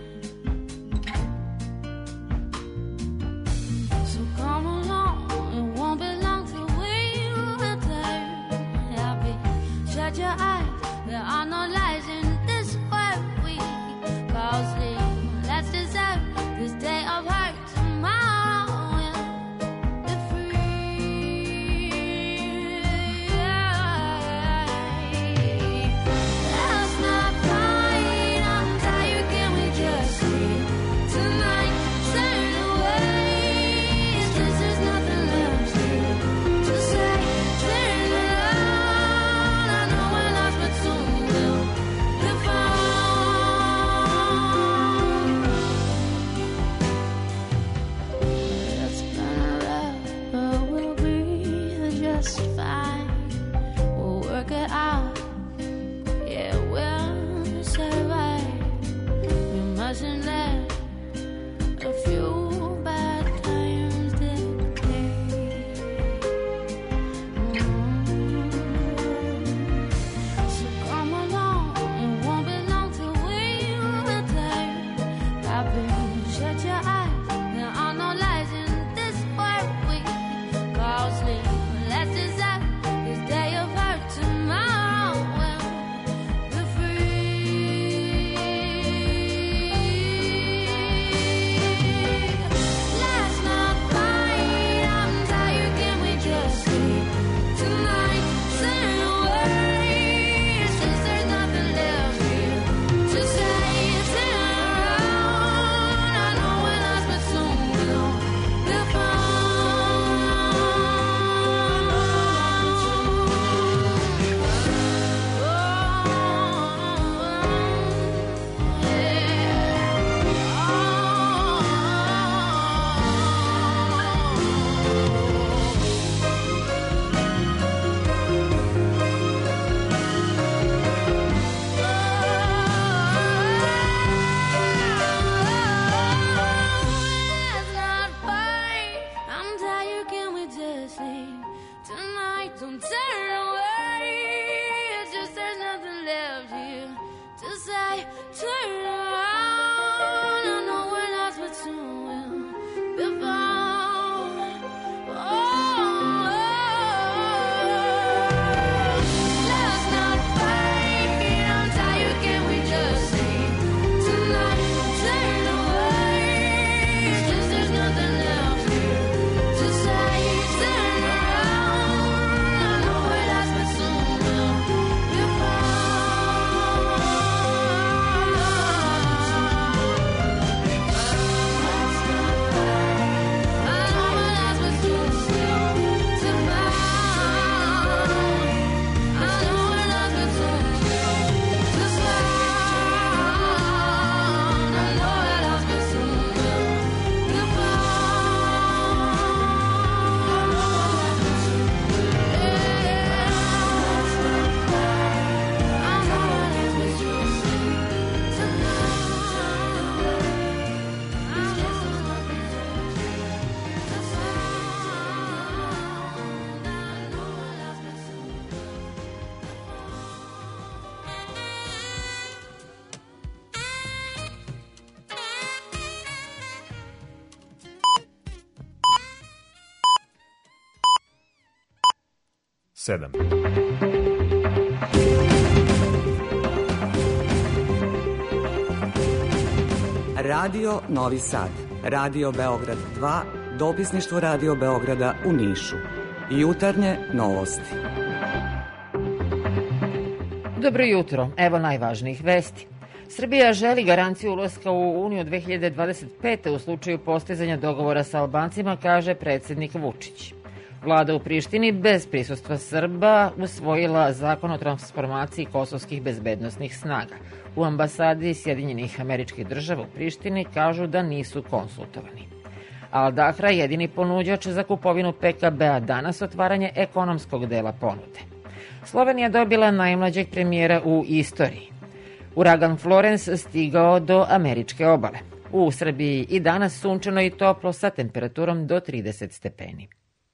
So come along, it won't be long till we're happy. Shut your eyes, there are no lies in this world we call sleep. Let's deserve this day of hurt. Tomorrow we'll be free. Let's not fight, I'm tired, can we just sleep tonight? Turn away, since there's nothing left here to say. Turn it on, I know we're lost, but soon we'll 7. Radio Novi Sad, Radio Beograd 2, dopisništvo Radio Beograda u Nišu. Jutarnje novosti. Dobro jutro, evo najvažnijih vesti. Srbija želi garanciju ulaska u Uniju 2025. u slučaju postizanja dogovora sa Albancima, kaže predsjednik Vučić. Vlada u Prištini bez prisustva Srba usvojila zakon o transformaciji kosovskih bezbednosnih snaga. U ambasadi Sjedinjenih Američkih Država u Prištini kažu da nisu konsultovani. Al Dahra, jedini ponuđač za kupovinu PKB-a, danas otvaranje ekonomskog dela ponude. Slovenija dobila najmlađeg premijera u istoriji. Uragan Florence stigao do američke obale. U Srbiji i danas sunčano i toplo sa temperaturom do 30 stepeni.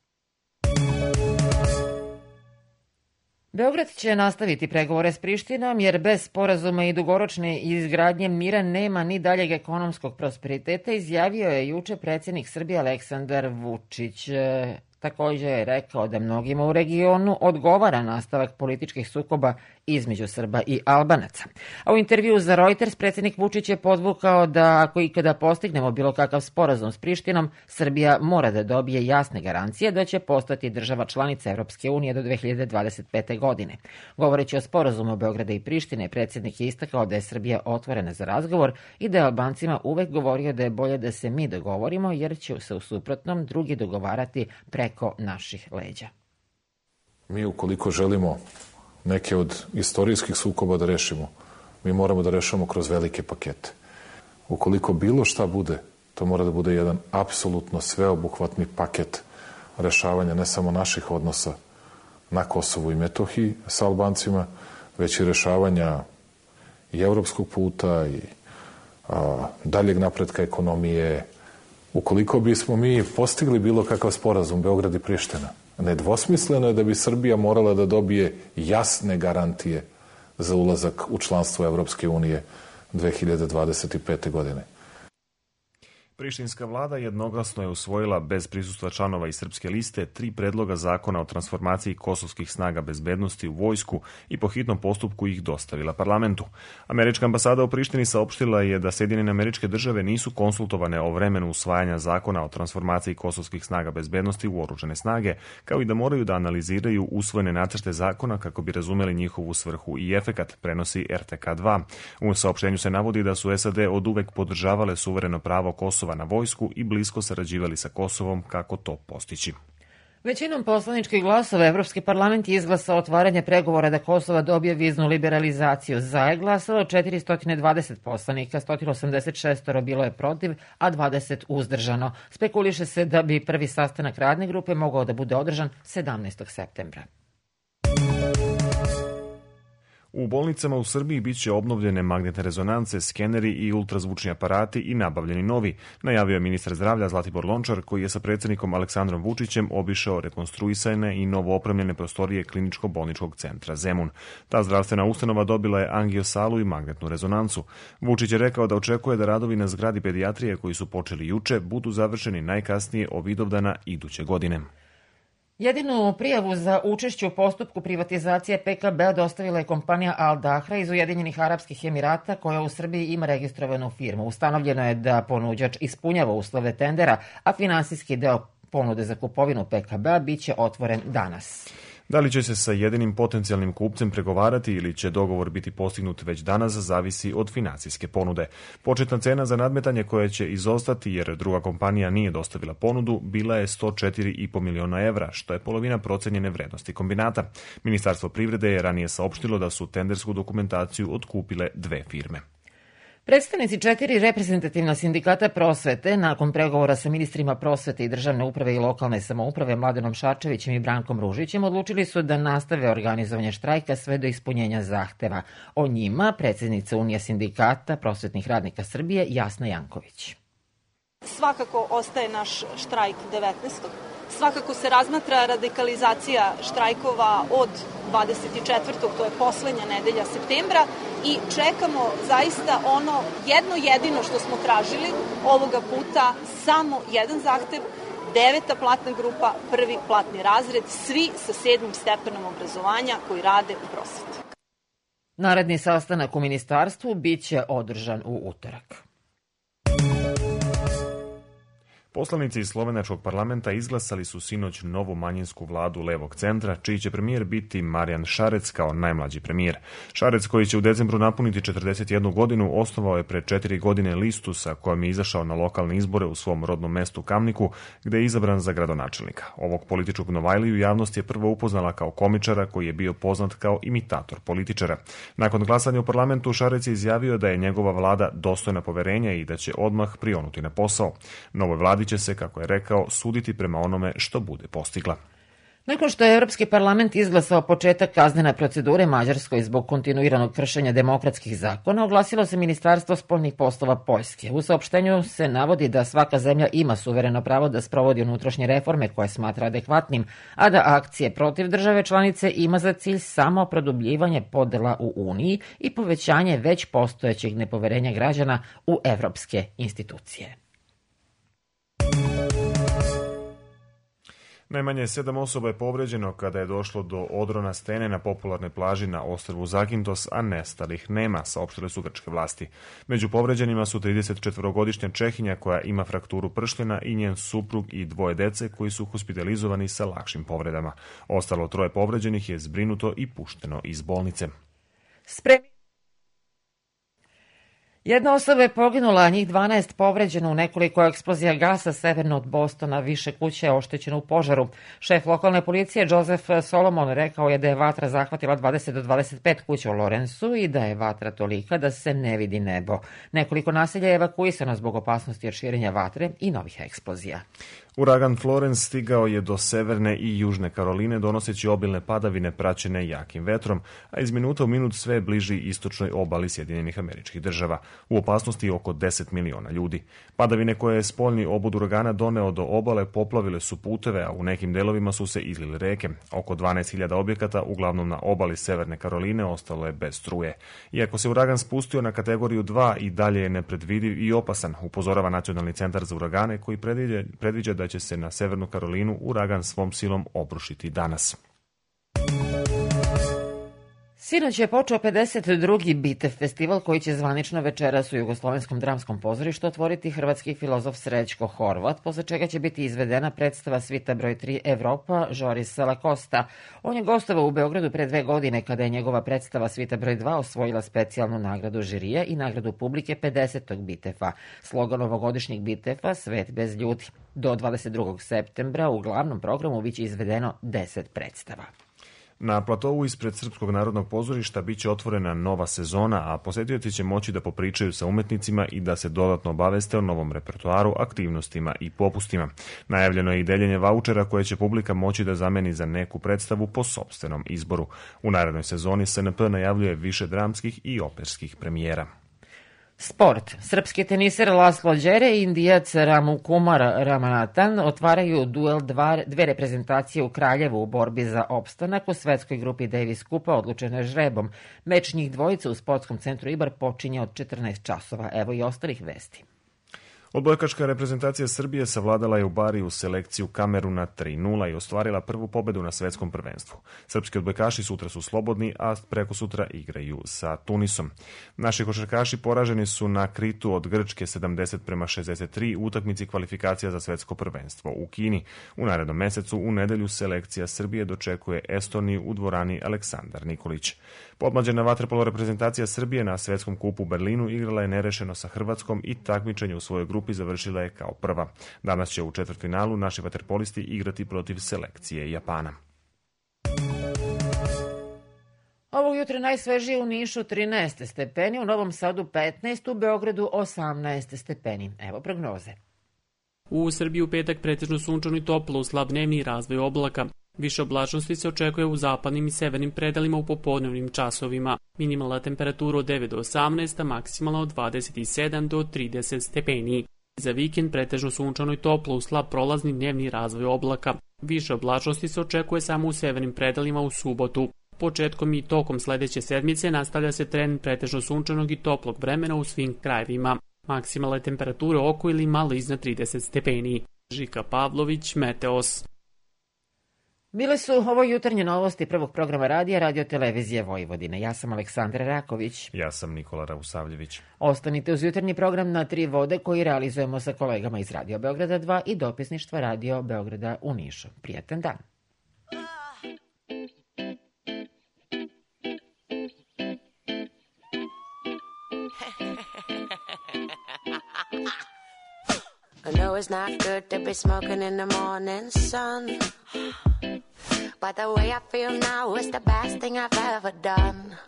Beograd će nastaviti pregovore s Prištinom jer bez sporazuma i dugoročne izgradnje mira nema ni daljeg ekonomskog prosperiteta, izjavio je juče predsjednik Srbije Aleksandar Vučić. Također je rekao da mnogima u regionu odgovara nastavak političkih sukoba između Srba i Albanaca. A u intervjuu za Reuters predsjednik Vučić je podvukao da ako ikada postignemo bilo kakav sporazum s Prištinom, Srbija mora da dobije jasne garancije da će postati država članica Europske unije do 2025. godine. Govoreći o sporazumu Beograda i Prištine, predsjednik je istakao da je Srbija otvorena za razgovor i da je Albancima uvek govorio da je bolje da se mi dogovorimo jer će se u suprotnom drugi dogovarati preko naših leđa. Mi ukoliko želimo neke od istorijskih sukoba da rešimo, mi moramo da rešamo kroz velike pakete. Ukoliko bilo šta bude, to mora da bude jedan apsolutno sveobuhvatni paket rešavanja ne samo naših odnosa na Kosovu i Metohiji sa Albancima, već i rešavanja i evropskog puta i daljeg napretka ekonomije. Ukoliko bismo mi postigli bilo kakav sporazum Beograd i Priština, nedvosmisleno je da bi Srbija morala da dobije jasne garantije za ulazak u članstvo Evropske unije 2025. godine. Prištinska vlada jednoglasno je usvojila bez prisustva članova iz Srpske liste 3 predloga zakona o transformaciji kosovskih snaga bezbednosti u vojsku i po hitnom postupku ih dostavila parlamentu. Američka ambasada u Prištini saopštila je da Sjedinjene Američke Države nisu konsultovane o vremenu usvajanja zakona o transformaciji kosovskih snaga bezbednosti u oružane snage, kao i da moraju da analiziraju usvojene nacrte zakona kako bi razumeli njihovu svrhu i efekat, prenosi RTK2. U saopštenju se navodi da su SAD oduvek podržavale suvereno pravo Kosova na vojsku i blisko sarađivali sa Kosovom kako to postići. Većinom poslaničkih glasova Evropski parlament je izglasao otvaranje pregovora da Kosova dobije viznu liberalizaciju. Za je glasalo 420 poslanika, 186 bilo je protiv, a 20 uzdržano. Spekuliše se da bi prvi sastanak radne grupe mogao da bude održan 17. septembra. U bolnicama u Srbiji bit će obnovljene magnetne rezonance, skeneri i ultrazvučni aparati i nabavljeni novi, najavio je ministar zdravlja Zlatibor Lončar, koji je sa predsjednikom Aleksandrom Vučićem obišao rekonstruisane i novo opremljene prostorije Kliničko-bolničkog centra Zemun. Ta zdravstvena ustanova dobila je angiosalu i magnetnu rezonancu. Vučić je rekao da očekuje da radovi na zgradi pedijatrije koji su počeli juče budu završeni najkasnije od Vidovdana iduće godine. Jedinu prijavu za učešće u postupku privatizacije PKB dostavila je kompanija Al Dahra iz Ujedinjenih Arapskih Emirata, koja u Srbiji ima registrovanu firmu. Ustanovljeno je da ponuđač ispunjava uslove tendera, a finansijski deo ponude za kupovinu PKB bit će otvoren danas. Da li će se sa jedinim potencijalnim kupcem pregovarati ili će dogovor biti postignut već danas, zavisi od financijske ponude. Početna cena za nadmetanje koje će izostati jer druga kompanija nije dostavila ponudu bila je 104,5 miliona evra, što je polovina procenjene vrednosti kombinata. Ministarstvo privrede je ranije saopštilo da su tendersku dokumentaciju otkupile 2 firme. Predstavnici 4 reprezentativna sindikata prosvete, nakon pregovora sa ministrima prosvete i državne uprave i lokalne samouprave Mladenom Šarčevićem i Brankom Ružićem, odlučili su da nastave organizovanje štrajka sve do ispunjenja zahteva. O njima predsjednica Unije sindikata prosvetnih radnika Srbije Jasna Janković. Svakako ostaje naš štrajk 19. Svakako se razmatra radikalizacija štrajkova od 24. to je poslednja nedelja septembra i čekamo zaista jedno jedino što smo tražili ovoga puta, samo jedan zahtev, 9. platna grupa, 1. platni razred, svi sa 7. stepenom obrazovanja koji rade u prosveti. Naredni sastanak u ministarstvu biće održan u utorak. Poslanici iz slovenačkog parlamenta izglasali su sinoć novu manjinsku vladu levog centra, čiji će premijer biti Marijan Šarec kao najmlađi premijer. Šarec, koji će u decembru napuniti 41 godinu, osnovao je pre 4 godine listu sa kojom je izašao na lokalne izbore u svom rodnom mestu Kamniku, gde je izabran za gradonačelnika. Ovog političkog novajliju javnost je prvo upoznala kao komičara koji je bio poznat kao imitator političara. Nakon glasanja u parlamentu, Šarec je izjavio da je njegova vlada dostojna poverenja i da će odmah prionuti na posao. Novoj vladi će se, kako je rekao, suditi prema onome što bude postigla. Nakon što je Europski parlament izglasao početak kaznene procedure Mađarskoj zbog kontinuiranog kršenja demokratskih zakona, oglasilo se Ministarstvo spoljnih poslova Poljske. U saopštenju se navodi da svaka zemlja ima suvereno pravo da sprovodi unutrašnje reforme koje smatra adekvatnim, a da akcije protiv države članice ima za cilj samo produbljivanje podela u Uniji i povećanje već postojećeg nepoverenja građana u evropske institucije. Najmanje 7 osoba je povređeno kada je došlo do odrona stene na popularnoj plaži na ostrvu Zakintos, a nestalih nema, saopštile su grčke vlasti. Među povređenima su 34-godišnja Čehinja koja ima frakturu pršljena i njen suprug i 2 dece koji su hospitalizovani sa lakšim povredama. Ostalo 3 povređenih je zbrinuto i pušteno iz bolnice. Jedna osoba je poginula, a njih 12 povređeno u nekoliko eksplozija gasa severno od Bostona. Više kuće je oštećeno u požaru. Šef lokalne policije Joseph Solomon rekao je da je vatra zahvatila 20 do 25 kuća u Lorensu i da je vatra tolika da se ne vidi nebo. Nekoliko naselja je evakuisano zbog opasnosti od širenja vatre i novih eksplozija. Uragan Florence stigao je do severne i južne Karoline donoseći obilne padavine praćene jakim vetrom, a iz minuta u minut sve bliži istočnoj obali Sjedinjenih Američkih Država. U opasnosti je oko 10 miliona ljudi. Padavine koje je spoljni obud uragana doneo do obale poplavile su puteve, a u nekim delovima su se izlile reke. Oko 12.000 objekata, uglavnom na obali Severne Karoline, ostalo je bez struje. Iako se uragan spustio na kategoriju 2, i dalje je nepredvidiv i opasan, upozorava Nacionalni centar za uragane koji predviđa da će se na Severnu Karolinu uragan svom silom obrušiti danas. Sinoć je počeo 52. Bitev festival koji će zvanično večeras u Jugoslovenskom dramskom pozorištu otvoriti hrvatski filozof Srećko Horvat, posle čega će biti izvedena predstava Svita broj 3 Evropa Žorisa Lakosta. On je gostovao u Beogradu pre 2 godine kada je njegova predstava Svita broj 2 osvojila specijalnu nagradu žirija i nagradu publike 50. Bitefa. Slogan ovogodišnjeg Bitefa Svet bez ljudi. Do 22. septembra u glavnom programu biće izvedeno 10 predstava. Na platovu ispred Srpskog narodnog pozorišta biće otvorena nova sezona, a posetioci će moći da popričaju sa umetnicima i da se dodatno obaveste o novom repertoaru, aktivnostima i popustima. Najavljeno je i deljenje vaučera koje će publika moći da zameni za neku predstavu po sopstvenom izboru. U narednoj sezoni SNP najavljuje više dramskih i operskih premijera. Sport. Srpski teniser Laslo Đere i Indijac Ramukumar Ramanathan otvaraju duel dve reprezentacije u Kraljevu u borbi za opstanak u svetskoj grupi Davis Kupa odlučeno je žrebom. Meč njih dvojice u sportskom centru Ibar počinje od 14 časova. Evo i ostalih vesti. Odbojkaška reprezentacija Srbije savladala je u Bariju selekciju Kameruna 3:0 i ostvarila prvu pobedu na svetskom prvenstvu. Srpski odbojkaši sutra su slobodni, a preko sutra igraju sa Tunisom. Naši košarkaši poraženi su na Kritu od Grčke 70-63 u utakmici kvalifikacija za svetsko prvenstvo u Kini. U narednom mesecu u nedelju selekcija Srbije dočekuje Estoniju u dvorani Aleksandar Nikolić. Podmlađena vaterpolo reprezentacija Srbije na svetskom kupu u Berlinu igrala je nerešeno sa Hrvatskom i takmičenje u svojoj grupi završila je kao prva. Danas će u četvrtfinalu naši vaterpolisti igrati protiv selekcije Japana. Ovog jutra najsvežije u Nišu 13 stepeni, u Novom Sadu 15, u Beogradu 18 stepeni. Evo prognoze. U Srbiji u petak pretežno sunčano i toplo, slab dnevni razvoj oblaka. Više oblačnosti se očekuje u zapadnim i severnim predelima u popodnevnim časovima. Minimalna temperatura od 9 do 18, a maksimalna od 27 do 30 stepeni. Za vikend pretežno sunčano i toplo, u slab prolazni dnevni razvoj oblaka. Više oblačnosti se očekuje samo u severnim predelima u subotu. Početkom i tokom sledeće sedmice nastavlja se trend pretežno sunčanog i toplog vremena u svim krajevima. Maksimalne temperature oko ili malo iznad 30 stepeni. Žika Pavlović, Meteos. Bile su ovo jutarnje novosti prvog programa radija Radio Televizije Vojvodine. Ja sam Aleksandra Raković. Ja sam Nikola Rausavljević. Ostanite uz jutarnji program na 3 vode koji realizujemo sa kolegama iz Radio Beograda 2 i dopisništva Radio Beograda u Nišu. Prijatan dan. I know it's not good to be smoking in the morning sun, but the way I feel now is the best thing I've ever done.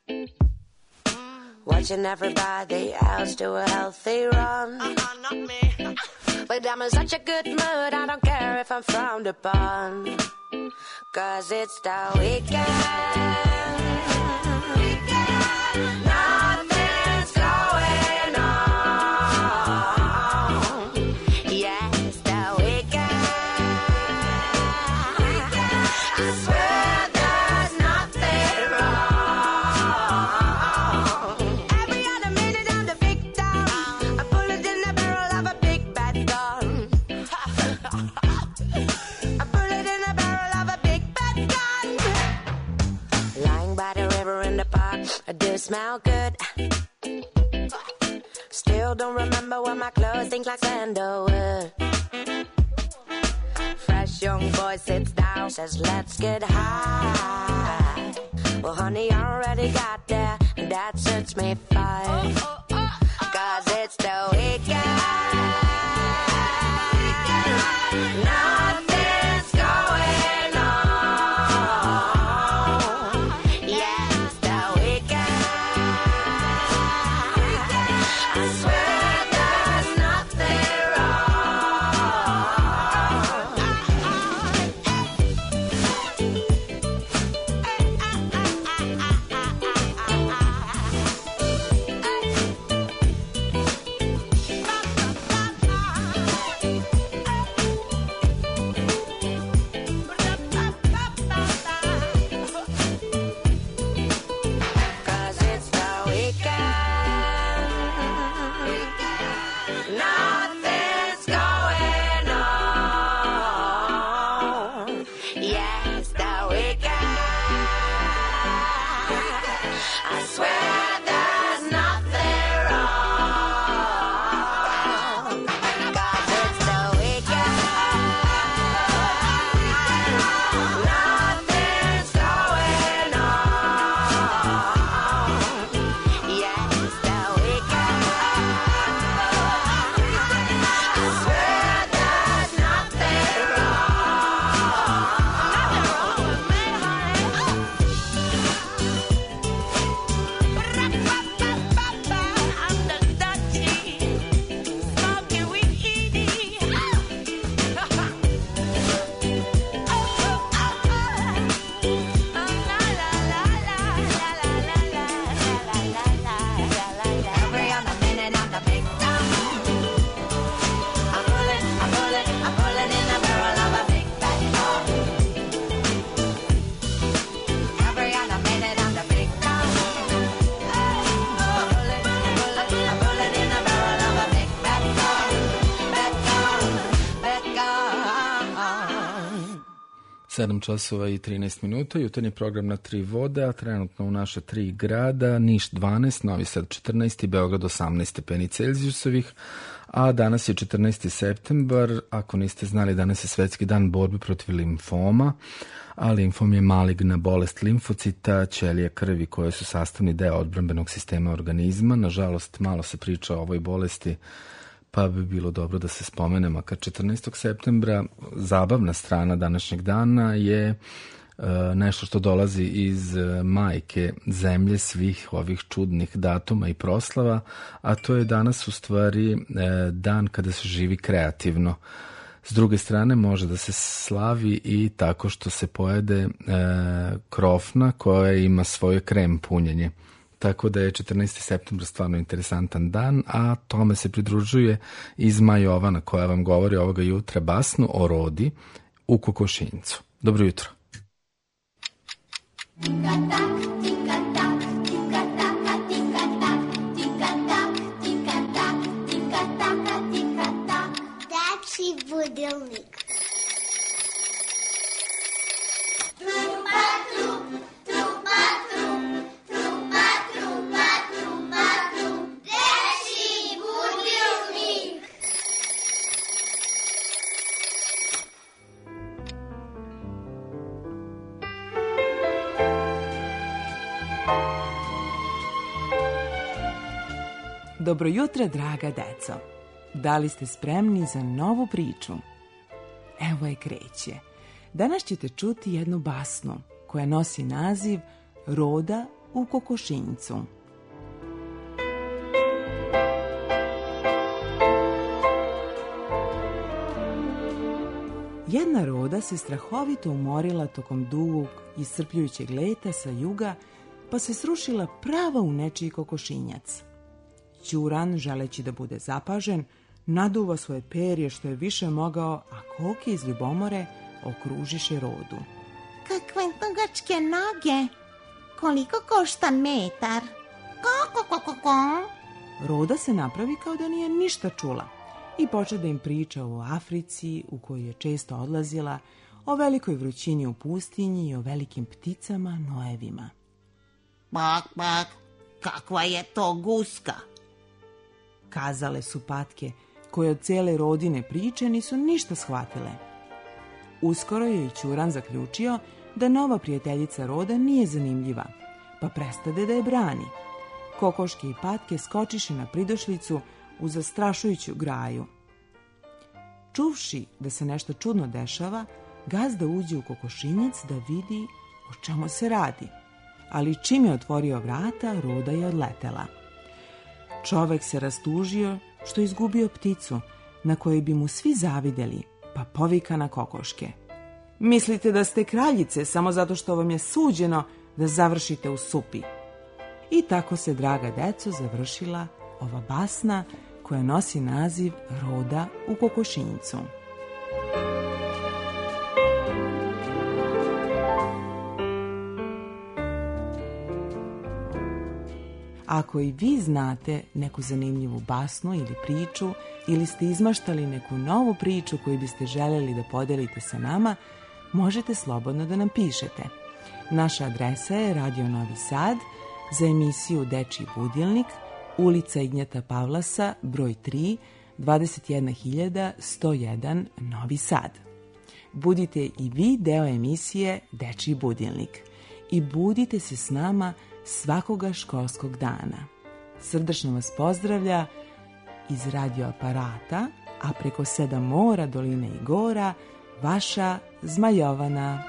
Watching everybody else do a healthy run, not me. But I'm in such a good mood, I don't care if I'm frowned upon, 'cause it's the weekend. Nothing's going on. Yeah, it's the weekend. I swear there's nothing wrong. Every other minute I'm the victim. I pull it in the barrel of a big bad gun. I pull it in the barrel of a big bad gun. Lying by the river in the park, I do smell good. Still don't remember what my clothes think like sandalwood. Fresh young boy sits down, says let's get high. Well honey, I already got there, and that suits me fine. 'Cause it's the weekend. Nothing's going on. Yeah, it's the weekend. I swear there's nothing wrong. Sedam časova i 13 minuta, jutarnji program na 3 vode, a trenutno u naše 3 grada, Niš 12, Novi Sad 14 i Beograd 18 stepeni Celzijusovih, a danas je 14. septembar, ako niste znali, danas je Svetski dan borbe protiv limfoma, a limfom je maligna bolest limfocita, ćelije krvi koje su sastavni deo odbrambenog sistema organizma. Nažalost, malo se priča o ovoj bolesti, pa bi bilo dobro da se spomene makar 14. septembra. Zabavna strana današnjeg dana je nešto što dolazi iz majke zemlje svih ovih čudnih datuma i proslava, a to je danas u stvari dan kada se živi kreativno. S druge strane može da se slavi i tako što se pojede krofna koja ima svoje krem punjenje. Tako da je 14. septembar stvarno interesantan dan, a tome se pridružuje i Zma Jovana koja vam govori ovoga jutra basnu o rodi u kokošinjcu. Dobro jutro. Dečji budilnik. Dobro jutro, draga deco. Da li ste spremni za novu priču? Evo je kreće. Danas ćete čuti jednu basnu koja nosi naziv Roda u kokošinjcu. Jedna roda se strahovito umorila tokom dugog i iscrpljujućeg leta sa juga, pa se srušila prava u nečiji kokošinjac. Ćuran, želeći da bude zapažen, naduva svoje perje što je više mogao, a koke iz ljubomore okružiše rodu. Kakve dugačke noge! Koliko košta metar? Ko? Roda se napravi kao da nije ništa čula i počne da im priča o Africi u koju je često odlazila, o velikoj vrućini u pustinji i o velikim pticama nojevima. Bak, kakva je to guska? Kazale su patke, koje od cele rodine priče nisu ništa shvatile. Uskoro je i Ćuran zaključio da nova prijateljica roda nije zanimljiva, pa prestade da je brani. Kokoške i patke skočiše na pridošlicu u zastrašujuću graju. Čuvši da se nešto čudno dešava, gazda uđe u kokošinjac da vidi o čemu se radi. Ali čim je otvorio vrata, roda je odletela. Čovek se rastužio što je izgubio pticu, na kojoj bi mu svi zavideli, pa povika na kokoške. Mislite da ste kraljice samo zato što vam je suđeno da završite u supi. I tako se, draga deco, završila ova basna koja nosi naziv Roda u kokošinjcu. Ako i vi znate neku zanimljivu basnu ili priču, ili ste izmaštali neku novu priču koju biste željeli da podelite sa nama, možete slobodno da nam pišete. Naša adresa je Radio Novi Sad, za emisiju Dečiji budilnik, ulica Ignjeta Pavlasa, broj 3, 21101 Novi Sad. Budite i vi deo emisije Dečiji budilnik i budite se s nama svakoga školskog dana. Srdačno vas pozdravlja iz radio aparata, a preko 7 mora, doline i gora, vaša Zmajovana.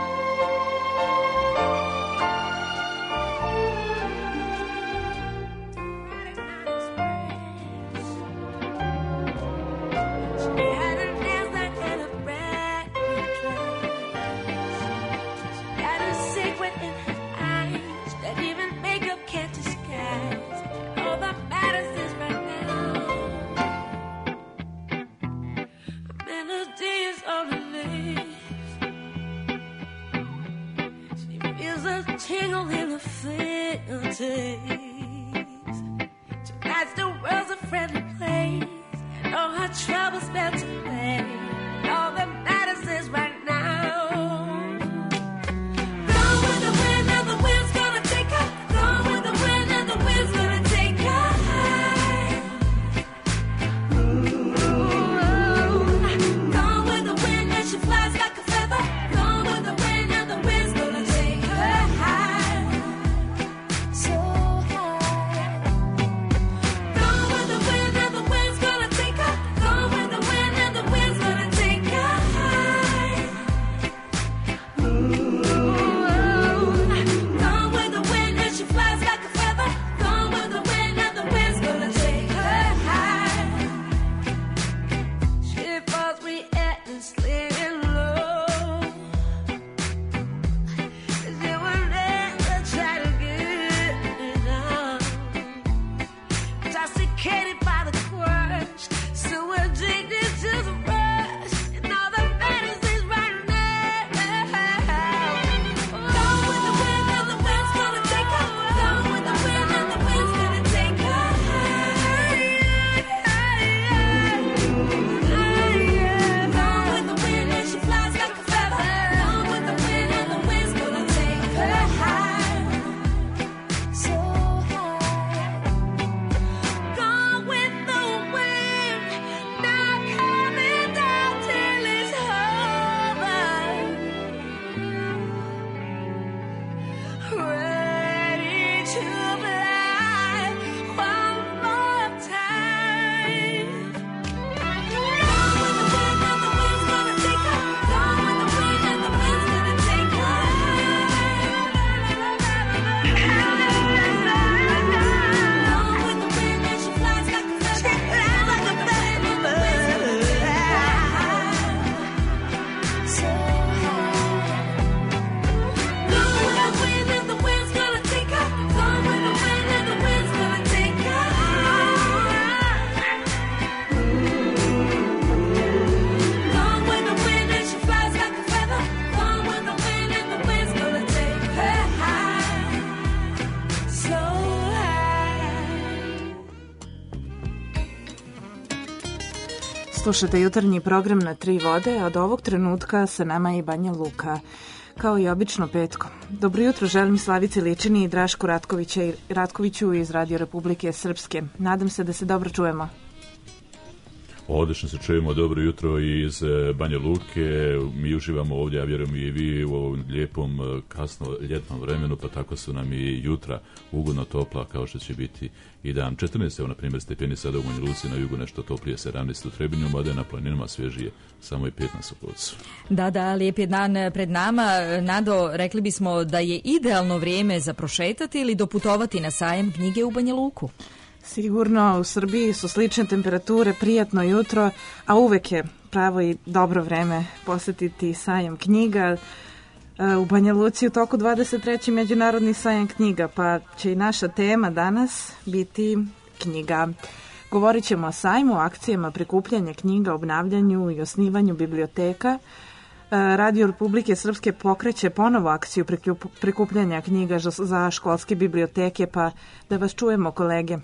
Tingle in the fingertips. Tonight's the world's a friendly place, and all her troubles melt away. And all that matters is right now. Gone with the wind, and the wind's gonna take her. Gone with the wind, and the wind's gonna take her high. Gone with the wind, and she flies like a feather. Gone with the wind, and the wind's gonna take her high. So Slušate jutarnji program na Tri vode, a od ovog trenutka sa nama je i Banja Luka. Kao i obično petkom. Dobro jutro želim Slavici Ličini i Drašku Ratkoviću iz Radio Republike Srpske. Nadam se da se dobro čujemo. Odlično se čujemo, dobro jutro iz Banja Luke. Mi uživamo ovdje, ja vjerujem i vi, u ovom lijepom kasno ljetnom vremenu, pa tako su nam i jutra ugodno topla, kao što će biti i dan. 14, evo na primjer stepeni sada u Banja Luci, na jugu nešto toplije, 17 u Trebinju, mada je na planinama svježije, samo i 5 na Sokolcu. Da, lijep je dan pred nama. Nado, rekli bismo da je idealno vrijeme za prošetati ili doputovati na sajam knjige u Banja Luku. Sigurno u Srbiji su slične temperature, prijatno jutro, a uvek je pravo i dobro vreme posjetiti sajam knjiga. U Banja Luci u toku 23. međunarodni sajam knjiga, pa će i naša tema danas biti knjiga. Govorit ćemo o sajmu, akcijama prikupljanja knjiga, obnavljanju i osnivanju biblioteka. Radio Republike Srpske pokreće ponovo akciju prikupljanja knjiga za školske biblioteke, pa da vas čujemo, kolege.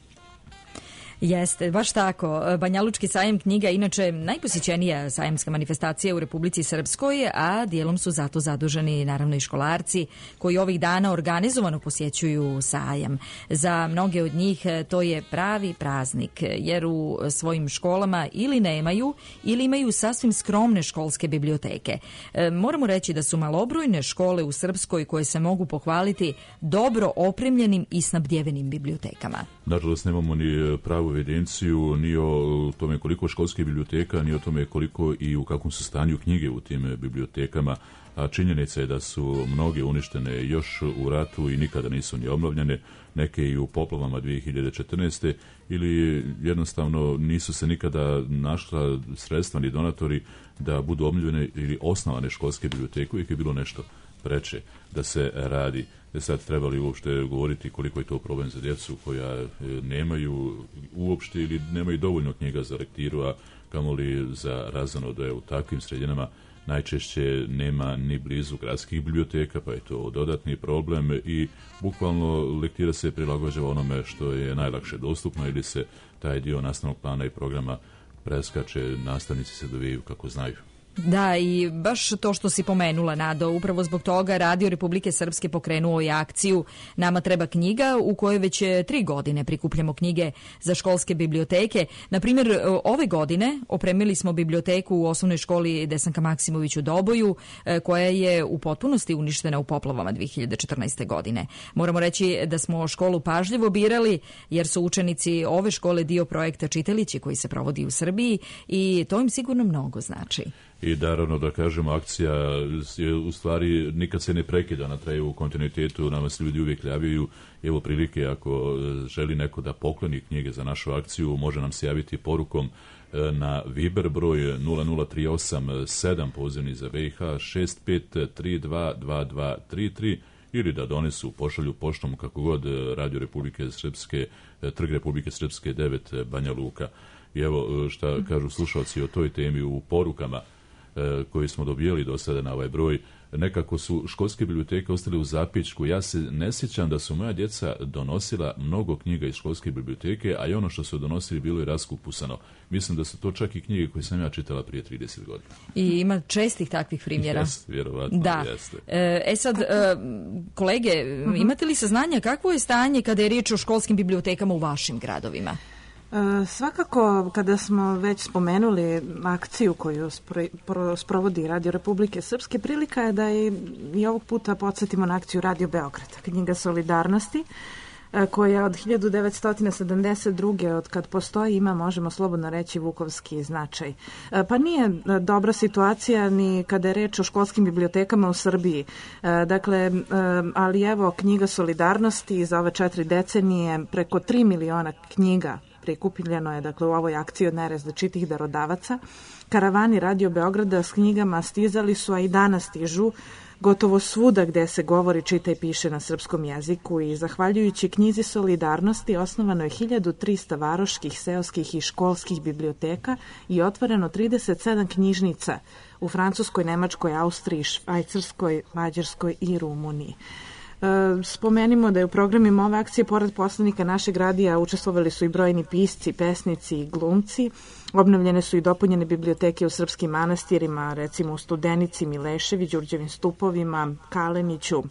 Jeste, baš tako. Banjalučki sajam knjiga je inače najposjećenija sajamska manifestacija u Republici Srpskoj, a dijelom su zato zaduženi naravno i školarci koji ovih dana organizovano posjećuju sajam. Za mnoge od njih to je pravi praznik, jer u svojim školama ili nemaju ili imaju sasvim skromne školske biblioteke. Moramo reći da su malobrojne škole u Srpskoj koje se mogu pohvaliti dobro opremljenim i snabdjevenim bibliotekama. Nažalost, nemamo ni pravu evidenciju ni o tome koliko školskih biblioteka, ni o tome koliko i u kakvom su stanju knjige u tim bibliotekama, a činjenica je da su mnoge uništene još u ratu i nikada nisu ni obnovljene, neke i u poplavama 2014. ili jednostavno nisu se nikada našla sredstva ni donatori da budu obnovljene ili osnovane školske biblioteke, uvijek je bilo nešto preče da se radi. Sad trebali uopšte govoriti koliko je to problem za djecu koja nemaju uopšte ili nemaju dovoljno knjiga za lektiru, a kamoli za razano da je u takvim sredinama najčešće nema ni blizu gradskih biblioteka, pa je to dodatni problem i bukvalno lektira se prilagođava onome što je najlakše dostupno ili se taj dio nastavnog plana i programa preskače, nastavnici se dovijaju kako znaju. Da, i baš to što si pomenula, Nado, upravo zbog toga Radio Republike Srpske pokrenuo je akciju Nama treba knjiga, u kojoj već 3 godine prikupljamo knjige za školske biblioteke. Na primjer, ove godine opremili smo biblioteku u osnovnoj školi Desanka Maksimović u Doboju, koja je u potpunosti uništena u poplavama 2014. godine. Moramo reći da smo školu pažljivo birali, jer su učenici ove škole dio projekta Čitalići koji se provodi u Srbiji i to im sigurno mnogo znači. I naravno da kažemo, akcija je u stvari nikad se ne prekida, ona traje u kontinuitetu, nama se ljudi uvijek javljaju. Evo prilike, ako želi neko da pokloni knjige za našu akciju, može nam se javiti porukom na Viber broj 00387 pozivni za BiH 65322233 ili da donesu, pošalju poštom kako god, Radio Republike Srpske, Trg Republike Srpske 9 Banja Luka. I evo šta kažu slušalci o toj temi u porukama koji smo dobijali do sada na ovaj broj. Nekako su školske biblioteke ostale u zapičku. Ja se ne sjećam da su moja djeca donosila mnogo knjiga iz školske biblioteke, a i ono što su donosili bilo je raskupusano. Mislim da su to čak i knjige koje sam ja čitala prije 30 godina. I ima čestih takvih primjera. Jeste, vjerovatno, da. Jeste. Sad, kolege, imate li saznanja kakvo je stanje kada je riječ o školskim bibliotekama u vašim gradovima? Svakako, kada smo već spomenuli akciju koju sprovodi Radio Republike Srpske, prilika je da i ovog puta podsjetimo na akciju Radio Beograd, knjiga Solidarnosti, koja od 1972. od kad postoji ima, možemo slobodno reći, vukovski značaj. Pa nije dobra situacija ni kada je reč o školskim bibliotekama u Srbiji. Dakle, ali evo, knjiga Solidarnosti za ove 4 decenije, preko 3 miliona knjiga prikupljeno je, dakle, u ovoj akciji od nerazličitih darodavaca. Karavani Radio Beograda s knjigama stizali su, a i danas stižu, gotovo svuda gde se govori, čita i piše na srpskom jeziku i zahvaljujući knjizi Solidarnosti osnovano je 1300 varoških, seoskih i školskih biblioteka i otvoreno 37 knjižnica u Francuskoj, Nemačkoj, Austriji, Švajcarskoj, Mađarskoj i Rumuniji. Spomenimo da je u programima ove akcije pored poslanika našeg radija učestvovali su i brojni pisci, pesnici i glumci. Obnovljene su i dopunjene biblioteke u srpskim manastirima, recimo u Studenici, Mileševi, Đurđevim stupovima, Kaleniću,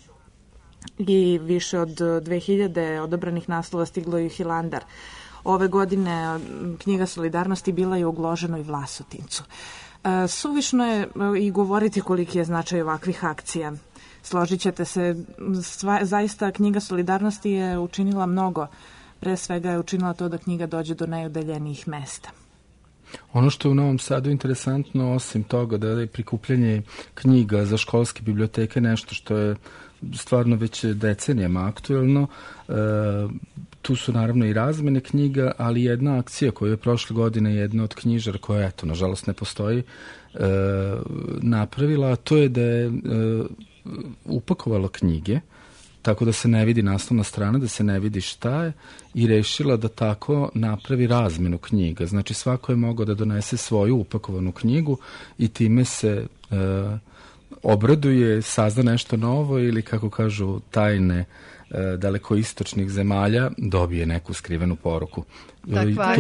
i više od 2000 odabranih naslova stiglo je u Hilandar. Ove godine knjiga Solidarnosti bila je u Gloženoj Vlasotincu. Suvišno je i govoriti koliki je značaj ovakvih akcija. Složit ćete se, zaista knjiga Solidarnosti je učinila mnogo. Pre svega je učinila to da knjiga dođe do najudaljenijih mesta. Ono što je u Novom Sadu interesantno, osim toga da je prikupljanje knjiga za školske biblioteke nešto što je stvarno već decenijama aktuelno. Tu su naravno i razmene knjiga, ali jedna akcija koju je prošle godine jedna od knjižara koja, eto, nažalost ne postoji, napravila, a to je da je upakovala knjige, tako da se ne vidi naslovna strana, da se ne vidi šta je, i rešila da tako napravi razmenu knjiga. Znači svako je mogao da donese svoju upakovanu knjigu i time se obraduje, sazna nešto novo ili, kako kažu tajne dalekoistočnih zemalja, dobije neku skrivenu poruku. Takva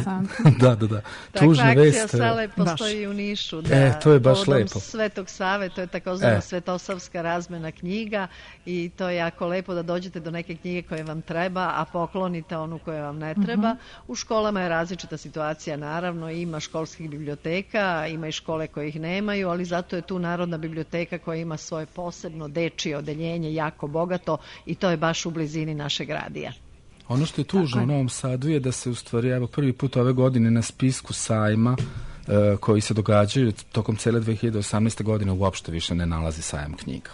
Tužna vest. Akcija Sale postoji i u Nišu. To je baš lepo. Svetog Save, to je takozvana Svetosavska razmena knjiga i to je jako lepo da dođete do neke knjige koje vam treba, a poklonite onu koja vam ne treba. U školama je različita situacija, naravno, ima školskih biblioteka, ima i škole koje ih nemaju, ali zato je tu Narodna biblioteka koja ima svoje posebno dečije odeljenje, jako bogato, i to je baš u blizini našeg radija. Ono što je tužno u Novom Sadu je da se u stvari, evo, prvi put ove godine na spisku sajma koji se događaju tokom cele 2018. godine uopšte više ne nalazi sajam knjiga.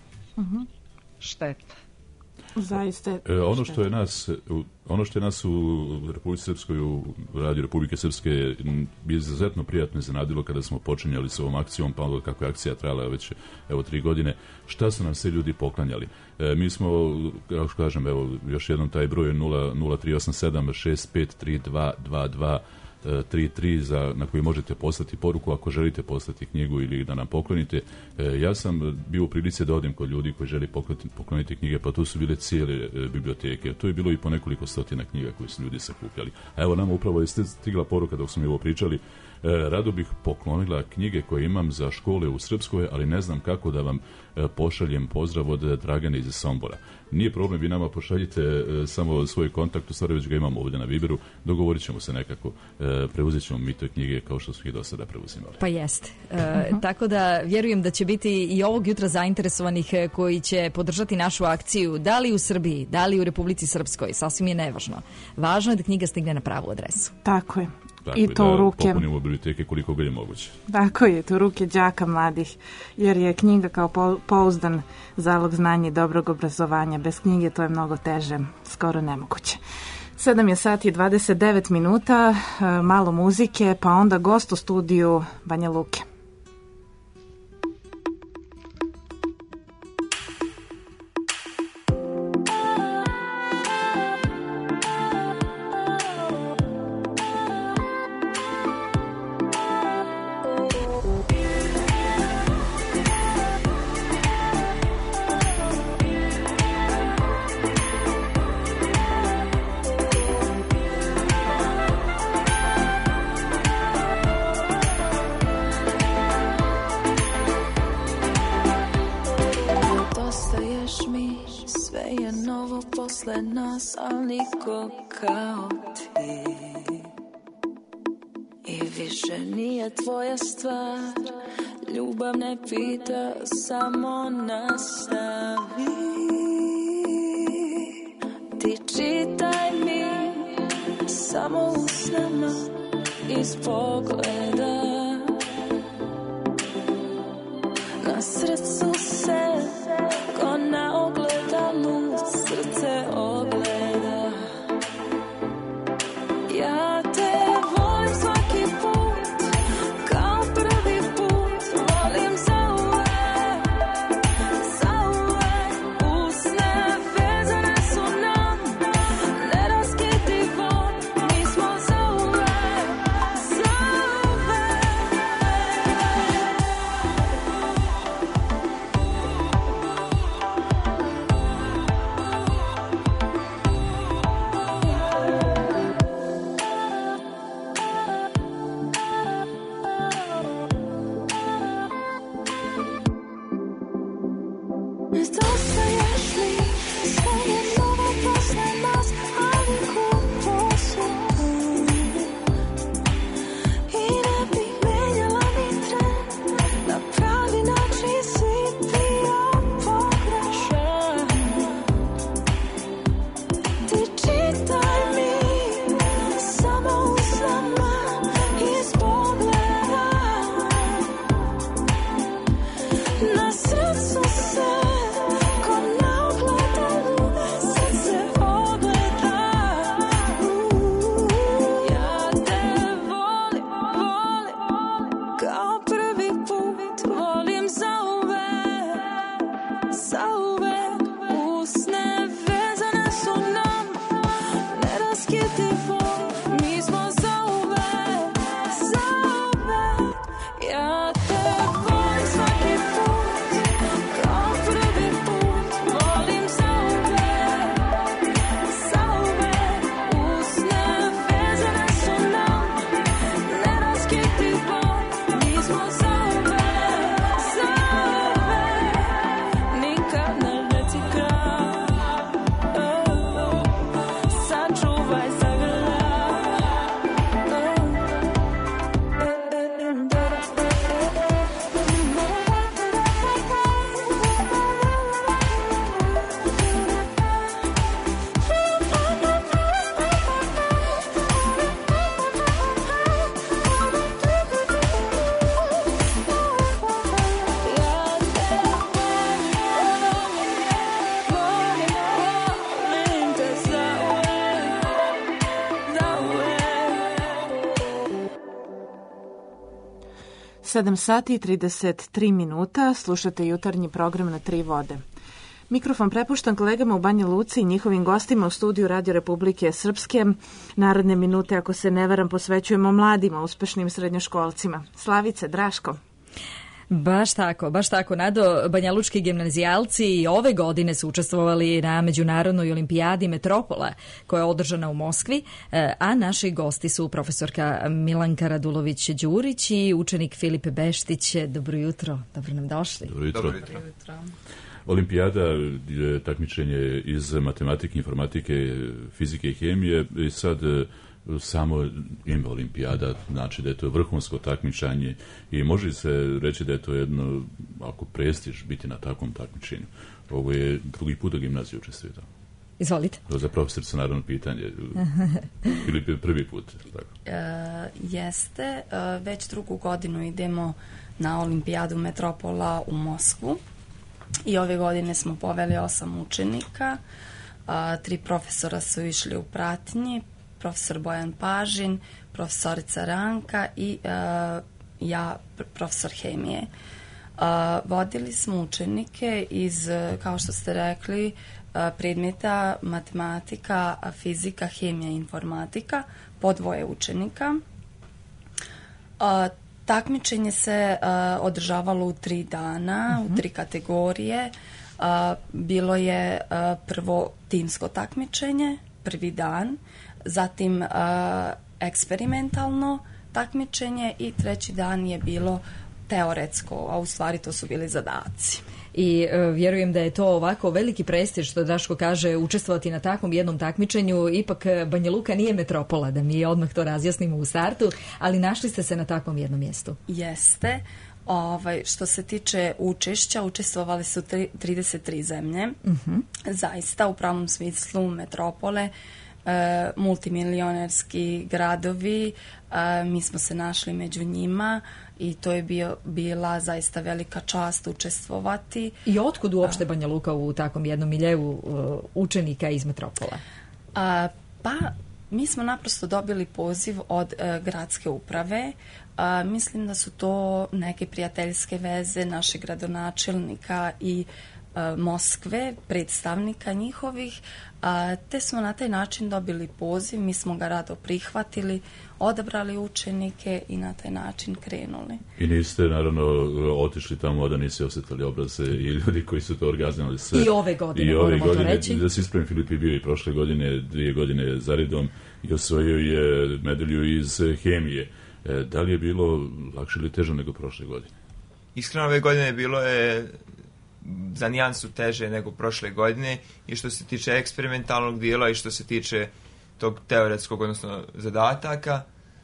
Šteta. Zaista. Ono što je nas u Republici Srpskoj, u Radio Republike Srpske, je izuzetno prijatno iznenadilo kada smo počinjali s ovom akcijom, pa onda kako je akcija trajala već 3 godine, šta su nam sve ljudi poklanjali. Mi smo, kako kažem, evo, još jednom taj broj 0387653222 33 na koji možete poslati poruku ako želite poslati knjigu ili da nam poklonite. Ja sam bio u prilici da odim kod ljudi koji želi pokloniti knjige, pa tu su bile cijele biblioteke. Tu je bilo i po nekoliko stotina knjiga koje su ljudi sakupljali. A evo, nama upravo je stigla poruka dok smo mi ovo pričali. Rado bih poklonila knjige koje imam za škole u Srpskoj, ali ne znam kako da vam pošaljem pozdrav od Dragane iz Sombora. Nije problem, vi nama pošaljite samo svoj kontakt, u stvari već ga imamo ovdje na Viberu, dogovorit ćemo se nekako, preuzet ćemo mi te knjige kao što smo ih do sada preuzimali. Pa jeste. Tako da vjerujem da će biti i ovog jutra zainteresovanih koji će podržati našu akciju, da li u Srbiji, da li u Republici Srpskoj, sasvim je nevažno. Važno je da knjiga stigne na pravu adresu. Tako je. Tako I to u ruke. Popunimo biblioteke koliko god je moguće. Tako je, to u ruke đaka mladih, jer je knjiga kao pouzdan zalog znanja i dobrog obrazovanja. Bez knjige to je mnogo teže, skoro nemoguće. 7:29, malo muzike, pa onda gost u studiju Banja Luke. Nas, al niko kao ti. I više nije tvoja stvar, ljubav ne pita, samo nastavi. Ti čitaj mi samo u snama iz pogleda. Na srcu se ko na ogledalu srce ogleda. Ja te volim svaki put, kao prvi put, volim zauvek, zauvek. Usne vezane su nam, neraskidivo, mi smo zauvek, zauvek. 7 sati i 33 minuta, slušate jutarnji program na Tri vode. Mikrofon prepuštam kolegama u Banja Luci i njihovim gostima u studiju Radio Republike Srpske. Naredne minute, ako se ne varam, posvećujemo mladima, uspešnim srednjoškolcima. Slavice, Draško. Baš tako, Nado. Banjalučki gimnazijalci i ove godine su učestvovali na Međunarodnoj olimpijadi Metropola, koja je održana u Moskvi, a naši gosti su profesorka Milanka Radulović-Đurić i učenik Filip Beštić. Dobro jutro, dobro nam došli. Dobro jutro. Olimpijada je takmičenje iz matematike, informatike, fizike i hemije i sad samo ime olimpijada znači da je to vrhunsko takmičenje i može se reći da je to jedno, ako prestiž biti na takvom takmičenju. Ovo je drugi put da gimnazija učestvuje tamo. Izvolite. To je za profesoricu naravno pitanje. Ili prvi put? Tako? Jeste. Već drugu godinu idemo na olimpijadu Metropola u Moskvu i ove godine smo poveli 8 učenika. 3 profesora su išli u pratnji, profesor Bojan Pažin, profesorica Ranka i ja, profesor hemije. Vodili smo učenike iz, kao što ste rekli, predmeta matematika, fizika, hemija i informatika, po 2 učenika. Takmičenje se održavalo u 3 dana, u 3 kategorije. Bilo je prvo timsko takmičenje, prvi dan, zatim eksperimentalno takmičenje i treći dan je bilo teoretsko, a u stvari to su bili zadaci. I vjerujem da je to ovako veliki prestiž, što Daško kaže, učestvovati na takvom jednom takmičenju. Ipak Banja Luka nije metropola, da mi odmah to razjasnimo u startu, ali našli ste se na takvom jednom mjestu. Jeste. Što se tiče učešća, učestvovali su 33 zemlje. Zaista, u pravom smislu metropole, multimilionerski gradovi, mi smo se našli među njima i to je bila zaista velika čast učestvovati. I otkud uopšte Banja Luka u takvom jednom miljeu učenika iz metropola? Pa, mi smo naprosto dobili poziv od gradske uprave. Mislim da su to neke prijateljske veze našeg gradonačelnika i Moskve, predstavnika njihovih, te smo na taj način dobili poziv, mi smo ga rado prihvatili, odabrali učenike i na taj način krenuli. I niste naravno otišli tamo da niste osjetili obraze i ljudi koji su to organizovali sve. I ove godine, moramo to reći. Da se ispravim, Filip je bio i prošle godine, 2 godine za redom i osvojio je medalju iz hemije. Da li je bilo lakše ili teže nego prošle godine? Iskreno, ove godine bilo je za nijansu teže nego prošle godine i što se tiče eksperimentalnog dijela i što se tiče tog teoretskog, odnosno zadataka.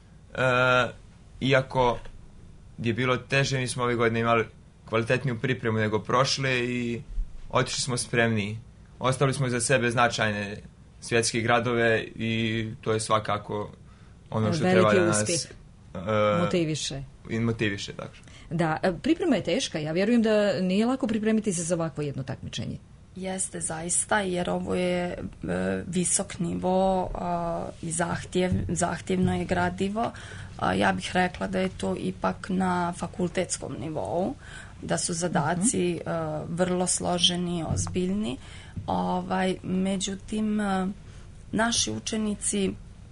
Iako je bilo teže, mi smo ove godine imali kvalitetniju pripremu nego prošle i otišli smo spremniji. Ostavili smo za sebe značajne svjetske gradove i to je svakako ono što treba da nas motiviše. Dakle. Da, priprema je teška. Ja vjerujem da nije lako pripremiti se za ovakvo jedno takmičenje. Jeste zaista, jer ovo je visok nivo i zahtjevno je gradivo. Ja bih rekla da je to ipak na fakultetskom nivou, da su zadaci vrlo složeni, ozbiljni. Međutim, naši učenici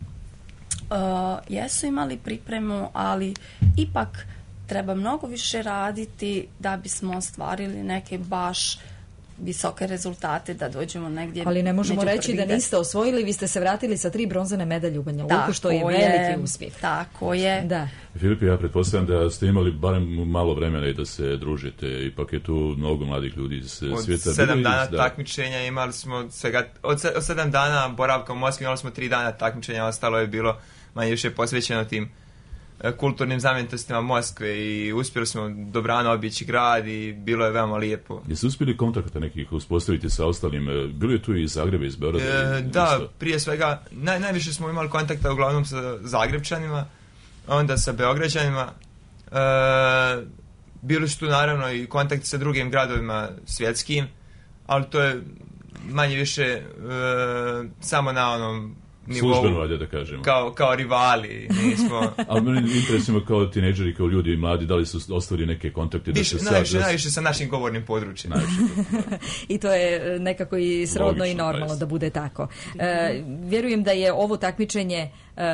jesu imali pripremu, ali ipak treba mnogo više raditi da bismo ostvarili neke baš visoke rezultate, da dođemo negdje. Ali ne možemo reći da niste osvojili, vi ste se vratili sa 3 bronzane medalje u Banja Luku, što je veliki uspjeh. Tako je. Da. Filip, ja pretpostavljam da ste imali barem malo vremena i da se družite, ipak je tu mnogo mladih ljudi iz svijeta. Od 7 dana takmičenja imali smo svega, od 7 dana boravka u Moskvi imali smo 3 dana takmičenja, ostalo je bilo manje više posvećeno tim kulturnim znamenitostima Moskve i uspjeli smo dobrano obići grad i bilo je veoma lijepo. Jeste uspjeli kontakta nekih uspostaviti sa ostalim? Bilo je tu i Zagreba, iz Beograda? Da, prije svega najviše smo imali kontakta uglavnom sa Zagrebčanima, onda sa Beograđanima. Bili su tu naravno i kontakti sa drugim gradovima svjetskim, ali to je manje više samo na onom nivou. Službeno, ajde da kažemo. Kao rivali, nismo... Ali meni interesima kao tinejdžeri, kao ljudi i mladi, da li su ostvarili neke kontakte? Najviše sa našim govornim područjem. I to je nekako i srodno i normalno da bude tako. Vjerujem da je ovo takmičenje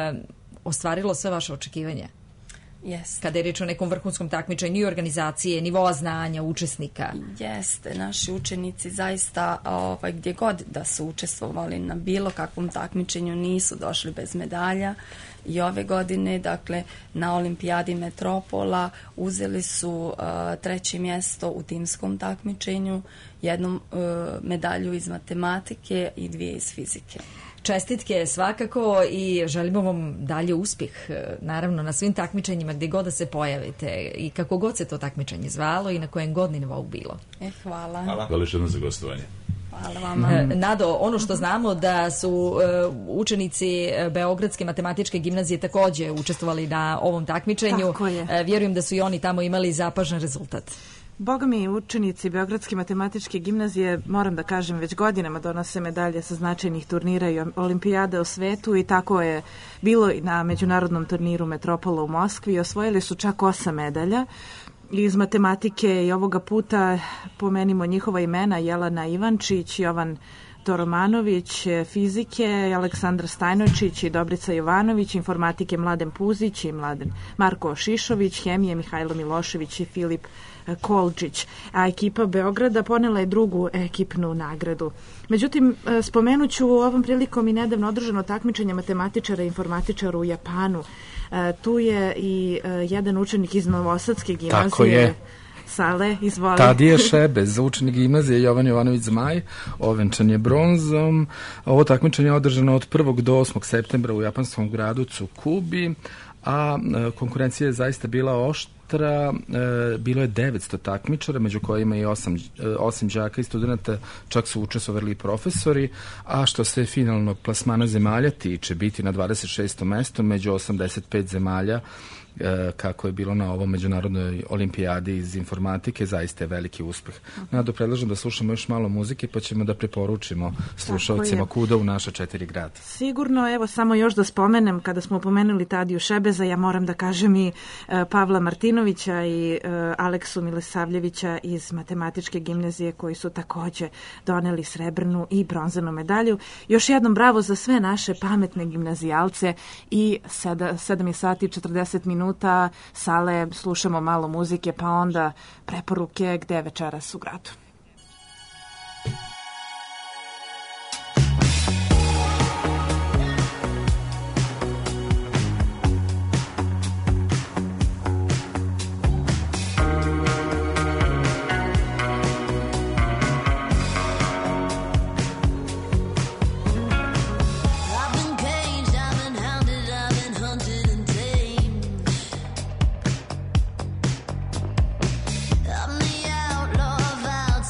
ostvarilo sve vaše očekivanja. Jeste. Kada je reč o nekom vrhunskom takmičenju i organizacije, nivoa znanja, učesnika. Jeste, naši učenici zaista gdje god da su učestvovali na bilo kakvom takmičenju nisu došli bez medalja i ove godine, dakle, na Olimpijadi Metropola uzeli su 3. mjesto u timskom takmičenju, jednu medalju iz matematike i 2 iz fizike. Čestitke svakako i želimo vam dalje uspjeh, naravno, na svim takmičenjima gdje god da se pojavite i kako god se to takmičenje zvalo i na kojem god nivou bilo. Hvala. Hvala još jedno za gostovanje. Hvala vama. Nado, ono što znamo da su učenici Beogradske matematičke gimnazije također učestvovali na ovom takmičenju. Tako je. Vjerujem da su i oni tamo imali zapažen rezultat. Boga mi, učenici Beogradske matematičke gimnazije, moram da kažem, već godinama donose medalje sa značajnih turnira i olimpijada u svetu i tako je bilo i na međunarodnom turniru Metropola u Moskvi. Osvojili su čak 8 medalja iz matematike i ovoga puta pomenimo njihova imena: Jelena Ivančić, Jovan Toromanović, fizike Aleksandar Stajnočić i Dobrica Jovanović, informatike Mladen Puzić i Marko Šišović, hemije Mihajlo Milošević i Filip Kolčić, a ekipa Beograda ponela je drugu ekipnu nagradu. Međutim, spomenut ću ovom prilikom i nedavno održano takmičenje matematičara i informatičara u Japanu. Tu je i jedan učenik iz Novosadske gimnazije. Tako je. Sale, izvoli. Tadije Šebez, učenik gimnazije Jovan Jovanović Zmaj, ovenčan je bronzom. Ovo takmičenje je održano od 1. do 8. septembra u japanskom gradu Tsukubi, a konkurencija je zaista bila oštra. Bilo je 900 takmičara, među kojima i 8 đaka i studenta, čak su učestvovali i profesori, a što se finalnog plasmana zemalja tiče, biti na 26. mesto među 85 zemalja, kako je bilo na ovom međunarodnoj olimpijadi iz informatike, zaista je veliki uspeh. Nado, predlažem da slušamo još malo muzike, pa ćemo da preporučimo slušalcima kuda u naša 4 grada. Sigurno, evo samo još da spomenem, kada smo pomenuli Tadiju Šebeza, ja moram da kažem i Pavla Martinovića i Aleksu Milosavljevića iz matematičke gimnazije, koji su također doneli srebrnu i bronzanu medalju. Još jednom bravo za sve naše pametne gimnazijalce i 7 sati 40 minuta Sale, slušamo malo muzike, pa onda preporuke gde večeras u gradu. I'm the outlaw of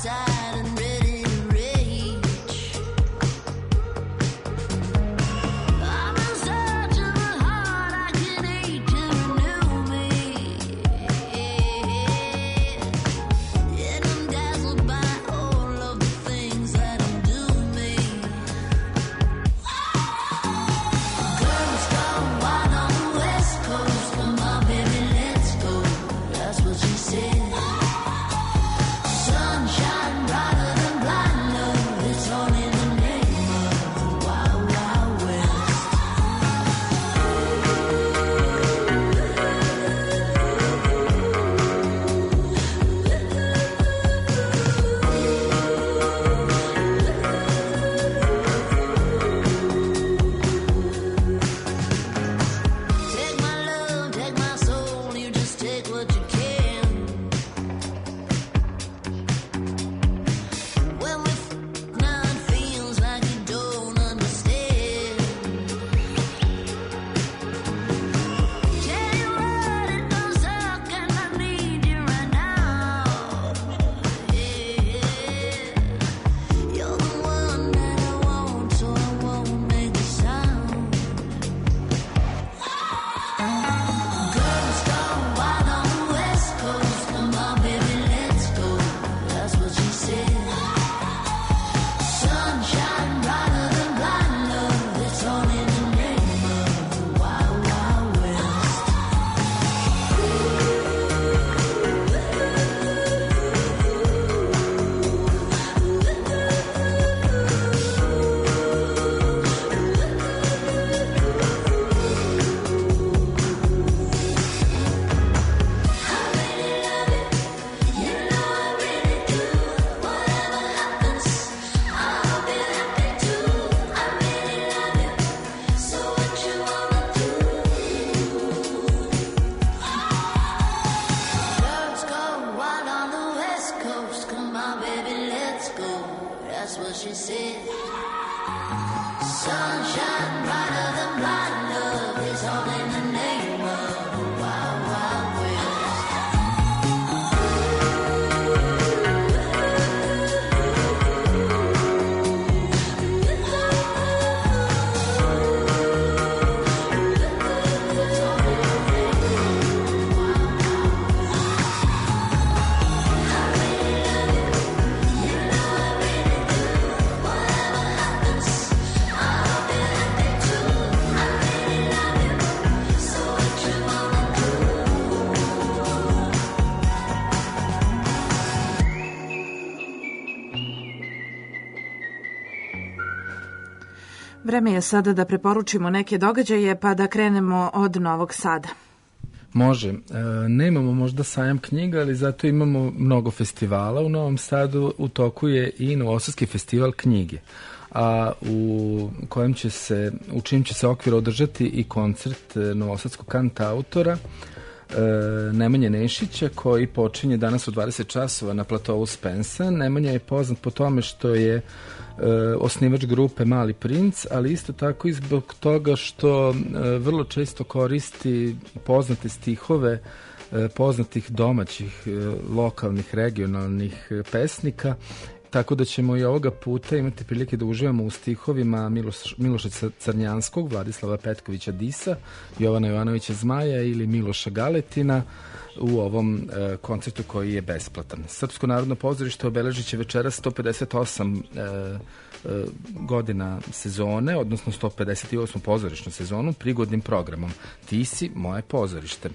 Vreme je sada da preporučimo neke događaje, pa da krenemo od Novog Sada. Može. Nemamo možda sajam knjiga, ali zato imamo mnogo festivala. U Novom Sadu u toku je i Novosadski festival knjige, a u čim će se okviru održati i koncert novosadskog kantautora Nemanje Nešića, koji počinje danas u 20 časova na platovu Spensa. Nemanja je poznat po tome što je osnivač grupe Mali princ, ali isto tako i zbog toga što vrlo često koristi poznate stihove poznatih domaćih, lokalnih, regionalnih pesnika, tako da ćemo i ovoga puta imati prilike da uživamo u stihovima Miloša Crnjanskog, Vladislava Petkovića Disa, Jovana Jovanovića Zmaja ili Miloša Galetina u ovom koncertu koji je besplatan. Srpsko narodno pozorište obeležit će večeras 158 godina sezone, odnosno 158. pozorišnu sezonu prigodnim programom Ti si moje pozorište.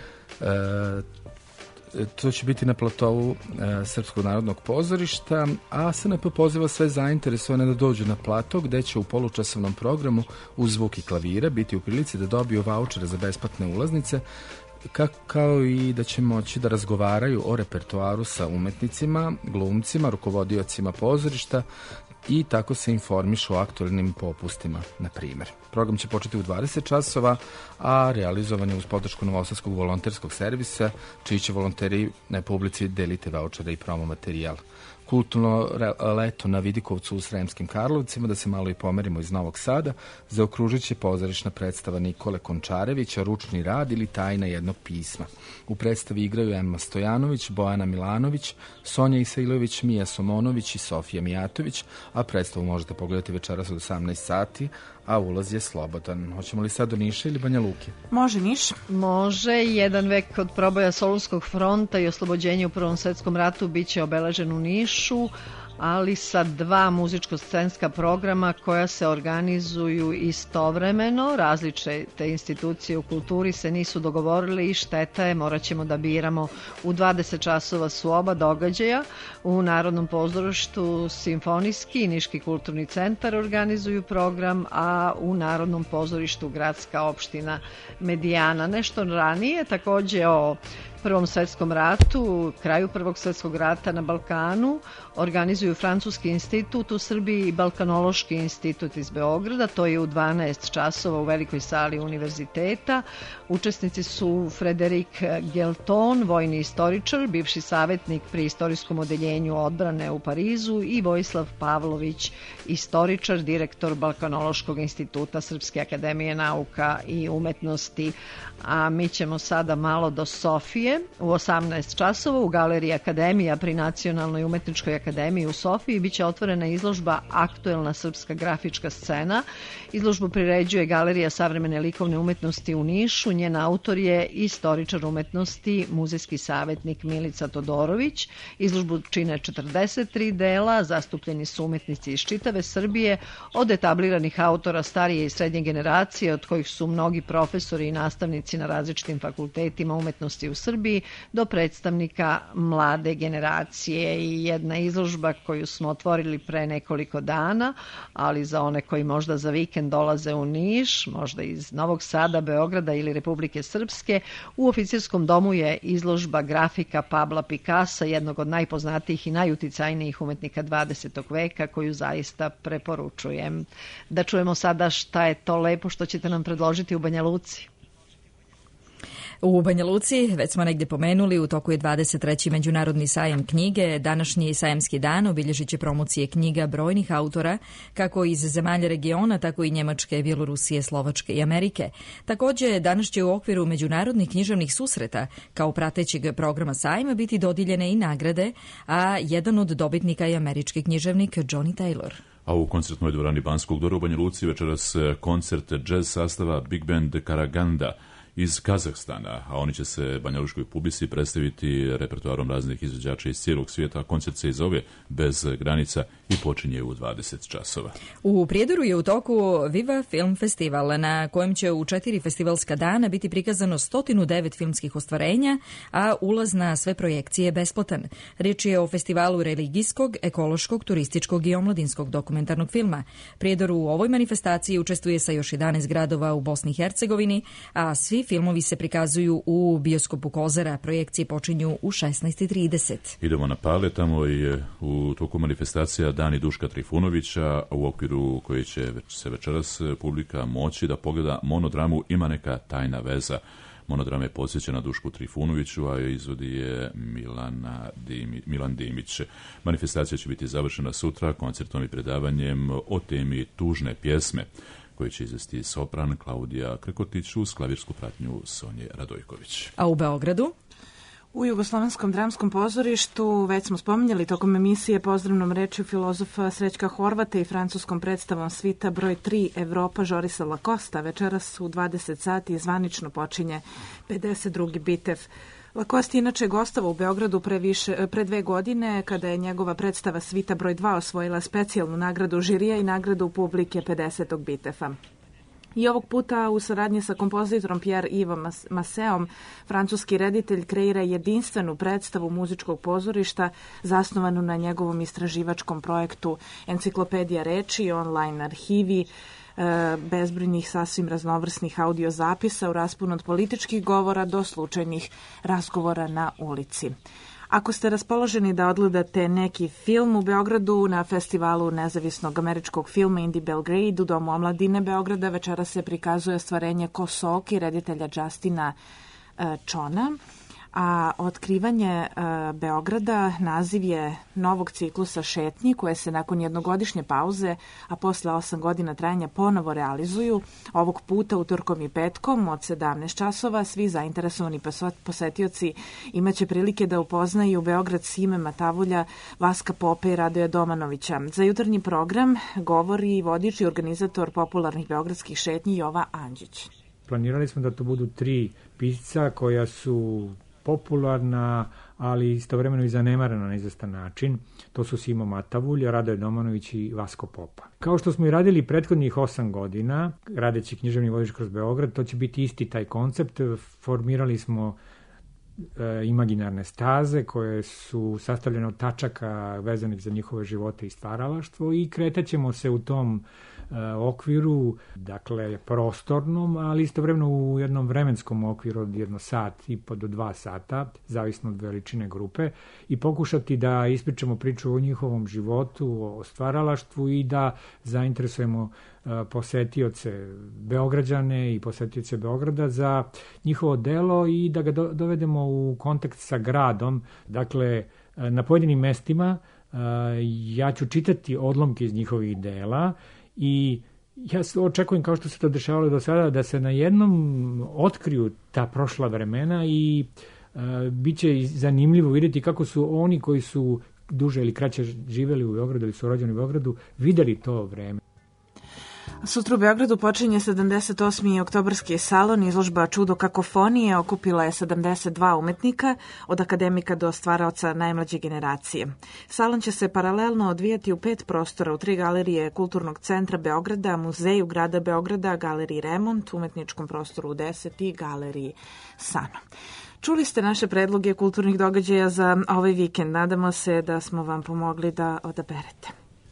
To će biti na platovu Srpskog narodnog pozorišta, a SNP poziva sve zainteresovane da dođu na plato, gde će u polučasovnom programu uz zvuk i klavire biti u prilici da dobiju vaučere za besplatne ulaznice, kao i da će moći da razgovaraju o repertoaru sa umetnicima, glumcima, rukovodiocima pozorišta i tako se informišu o aktualnim popustima, na primjer. Program će početi u 20 časova, a realizovan je uz podršku Novosadskog volonterskog servisa, čiji će volonteri na publici deliti vaučere i promo materijal. Kulturno leto na Vidikovcu u Sremskim Karlovcima, da se malo i pomerimo iz Novog Sada, zaokružit će pozorišna predstava Nikole Končarevića, Ručni rad ili Tajna jednog pisma. U predstavi igraju Emma Stojanović, Bojana Milanović, Sonja Isailović, Mija Somonović i Sofija Mijatović, a predstavu možete pogledati večeras od 18 sati, a ulaz je slobodan. Hoćemo li sad do Niša ili Banja Luke? Može Niš. Može. Jedan vek od proboja Solunskog fronta i oslobođenja u Prvom svetskom ratu biće obeležen u Nišu, ali sa 2 muzičko-scenska programa koja se organizuju istovremeno. Različite institucije u kulturi se nisu dogovorili i šteta je, morat ćemo da biramo. U 20 časova su oba događaja. U Narodnom pozorištu Simfonijski i Niški kulturni centar organizuju program, a u Narodnom pozorištu Gradska opština Medijana. Nešto ranije, takođe o Prvom svetskom ratu, kraju Prvog svetskog rata na Balkanu, organizuju Francuski institut u Srbiji i Balkanološki institut iz Beograda. To je u 12 časova u velikoj sali univerziteta. Učesnici su Frederik Gelton, vojni istoričar, bivši savjetnik pri istorijskom odeljenju odbrane u Parizu, i Vojislav Pavlović, istoričar, direktor Balkanološkog instituta Srpske akademije nauka i umetnosti. A mi ćemo sada malo do Sofije. U 18 časova u Galeriji Akademija pri Nacionalnoj umetničkoj akademiji u Sofiji biće otvorena izložba Aktuelna srpska grafička scena. Izložbu priređuje Galerija savremene likovne umetnosti u Nišu. Njen autor je istoričar umetnosti, muzejski savjetnik Milica Todorović. Izložbu čine 43 dela, zastupljeni su umetnici iz čitave Srbije, od etabliranih autora starije i srednje generacije, od kojih su mnogi profesori i nastavnici na različitim fakultetima umetnosti u Srbiji, do predstavnika mlade generacije. I jedna izložba koju smo otvorili pre nekoliko dana, ali za one koji možda za vikend dolaze u Niš, možda iz Novog Sada, Beograda ili Republike Srpske, u Oficirskom domu je izložba grafika Pabla Pikasa, jednog od najpoznatijih i najuticajnijih umetnika 20. veka, koju zaista preporučujem. Da čujemo sada šta je to lepo što ćete nam predložiti u Banja Luci. U Banja Luci, već smo negde pomenuli, u toku je 23. Međunarodni sajam knjige. Današnji sajamski dan obilježit će promocije knjiga brojnih autora, kako iz zemalja regiona, tako i Njemačke, Bjelorusije, Slovačke i Amerike. Takođe, danas će u okviru međunarodnih književnih susreta, kao pratećeg programa sajma, biti dodijeljene i nagrade, a jedan od dobitnika je američki književnik Johnny Taylor. A u koncertnoj dvorani Banskog dvora u Banja Luci večeras koncert džez sastava Big Band Karaganda iz Kazahstana, a oni će se banjaluškoj publici predstaviti repertoarom raznih izvođača iz cijelog svijeta, a koncert se i zove Bez granica i počinje u 20 časova. U Prijedoru je u toku Viva Film Festival, na kojem će u 4 festivalska dana biti prikazano 109 filmskih ostvarenja, a ulaz na sve projekcije je besplatan. Riječ je o festivalu religijskog, ekološkog, turističkog i omladinskog dokumentarnog filma. Prijedor u ovoj manifestaciji učestvuje sa još 11 gradova u Bosni i Hercegovini, a svi filmovi se prikazuju u bioskopu Kozara. Projekcije počinju u 16:30. Idemo na Pale, tamo je u toku manifestacija Dani Duška Trifunovića, u okviru koje će se večeras publika moći da pogleda monodramu Ima neka tajna veza. Monodrama je posvećena Dušku Trifunoviću, a izvodi je Milan Dimić. Manifestacija će biti završena sutra koncertom i predavanjem o temi Tužne pjesme, koje će izvesti sopran Klaudija Krkotić uz klavirsku pratnju Sonje Radojković. A u Beogradu? U Jugoslovenskom dramskom pozorištu, već smo spominjali tokom emisije, pozdravnom rečju filozofa Srećka Horvata i francuskom predstavom svita broj 3 Evropa Žorisa Lakosta, večeras u 20 sati zvanično počinje 52. bitev. Lakoste inače gostava u Beogradu pre 2 godine, kada je njegova predstava svita broj 2 osvojila specijalnu nagradu žirija i nagradu publike 50. bitefa. I ovog puta u saradnji sa kompozitorom Pierre-Yves Masseom, francuski reditelj kreira jedinstvenu predstavu muzičkog pozorišta zasnovanu na njegovom istraživačkom projektu Enciklopedija reči, online arhivi, bezbrojnih sasvim raznovrsnih audio zapisa u rasponu od političkih govora do slučajnih razgovora na ulici. Ako ste raspoloženi da odgledate neki film u Beogradu na festivalu nezavisnog američkog filma Indie Belgrade u Domu omladine Beograda, večera se prikazuje ostvarenje Kosoki reditelja Justina Chona, a otkrivanje Beograda naziv je novog ciklusa šetnji koje se nakon jednogodišnje pauze, a posle 8 godina trajanja ponovo realizuju. Ovog puta utorkom i petkom od 17 časova svi zainteresovani posetioci imaće prilike da upoznaju Beograd Sime Matavulja, Vaska Pope i Radoja Domanovića. Za jutarnji program govori vodič i organizator popularnih beogradskih šetnji Jova Andžić. Planirali smo da to budu 3 pisca koja su popularna, ali istovremeno i zanemarena na izvestan način. To su Simo Matavulj, Radoje Domanović i Vasko Popa. Kao što smo i radili prethodnih 8 godina, radeći književni vodič kroz Beograd, to će biti isti taj koncept. Formirali smo imaginarne staze koje su sastavljene od tačaka vezanih za njihove živote i stvaralaštvo i kretaćemo se u tom okviru, dakle prostornom, ali istovremeno u jednom vremenskom okviru od 1 sat i po do 2 sata, zavisno od veličine grupe, i pokušati da ispričamo priču o njihovom životu, o stvaralaštvu i da zainteresujemo posetioce Beograđane i posetioce Beograda za njihovo delo i da ga dovedemo u kontakt sa gradom. Dakle, na pojedinim mestima ja ću čitati odlomke iz njihovih dela i ja očekujem, kao što se to dešavalo do sada, da se na jednom otkriju ta prošla vremena i bit će zanimljivo vidjeti kako su oni koji su duže ili kraće živeli u Beogradu ili su rođeni u Beogradu videli to vreme. Sutra u Beogradu počinje 78. oktobarski salon. Izložba Čudo kakofonije okupila je 72 umetnika, od akademika do stvaraoca najmlađe generacije. Salon će se paralelno odvijati u 5 prostora, u 3 galerije Kulturnog centra Beograda, Muzeju grada Beograda, Galeriji Remont, umetničkom prostoru u 10 i Galeriji Sano. Čuli ste naše predloge kulturnih događaja za ovaj vikend. Nadamo se da smo vam pomogli da odaberete.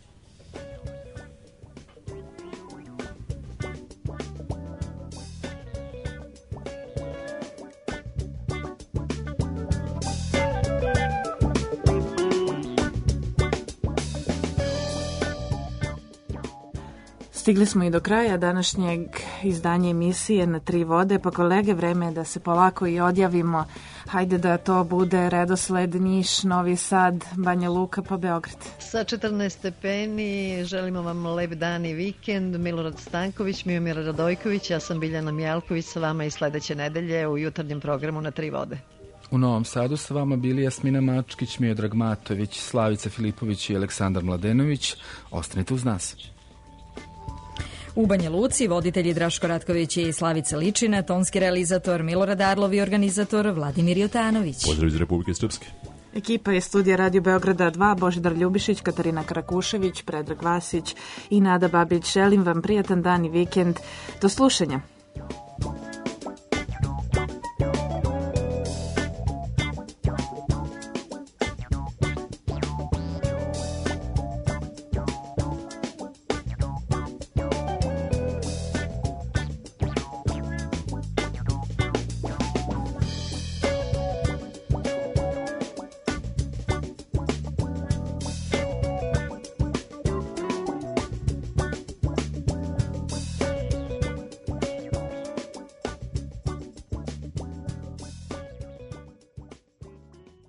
Stigli smo i do kraja današnjeg izdanja emisije Na 3 vode, pa kolege, vreme je da se polako i odjavimo. Hajde da to bude redosled Niš, Novi Sad, Banja Luka pa Beograd. Sa 14 stepeni želimo vam lep dan i vikend. Milorad Stanković, Miomir Radojković, ja sam Biljana Mijalković sa vama i sledeće nedelje u jutarnjem programu Na 3 vode. U Novom Sadu sa vama bili Jasmina Mačkić, Miodrag Matović, Slavica Filipović i Aleksandar Mladenović. Ostanite uz nas. U Banja Luci voditelji Draško Ratković i Slavica Ličina, tonski realizator Milorad Arlov i organizator Vladimir Jotanović. Pozdrav iz Republike Srpske. Ekipa je studija Radio Beograda 2, Božidar Ljubišić, Katarina Krakušević, Predrag Vasić i Nada Babić. Želim vam prijatan dan i vikend. Do slušanja.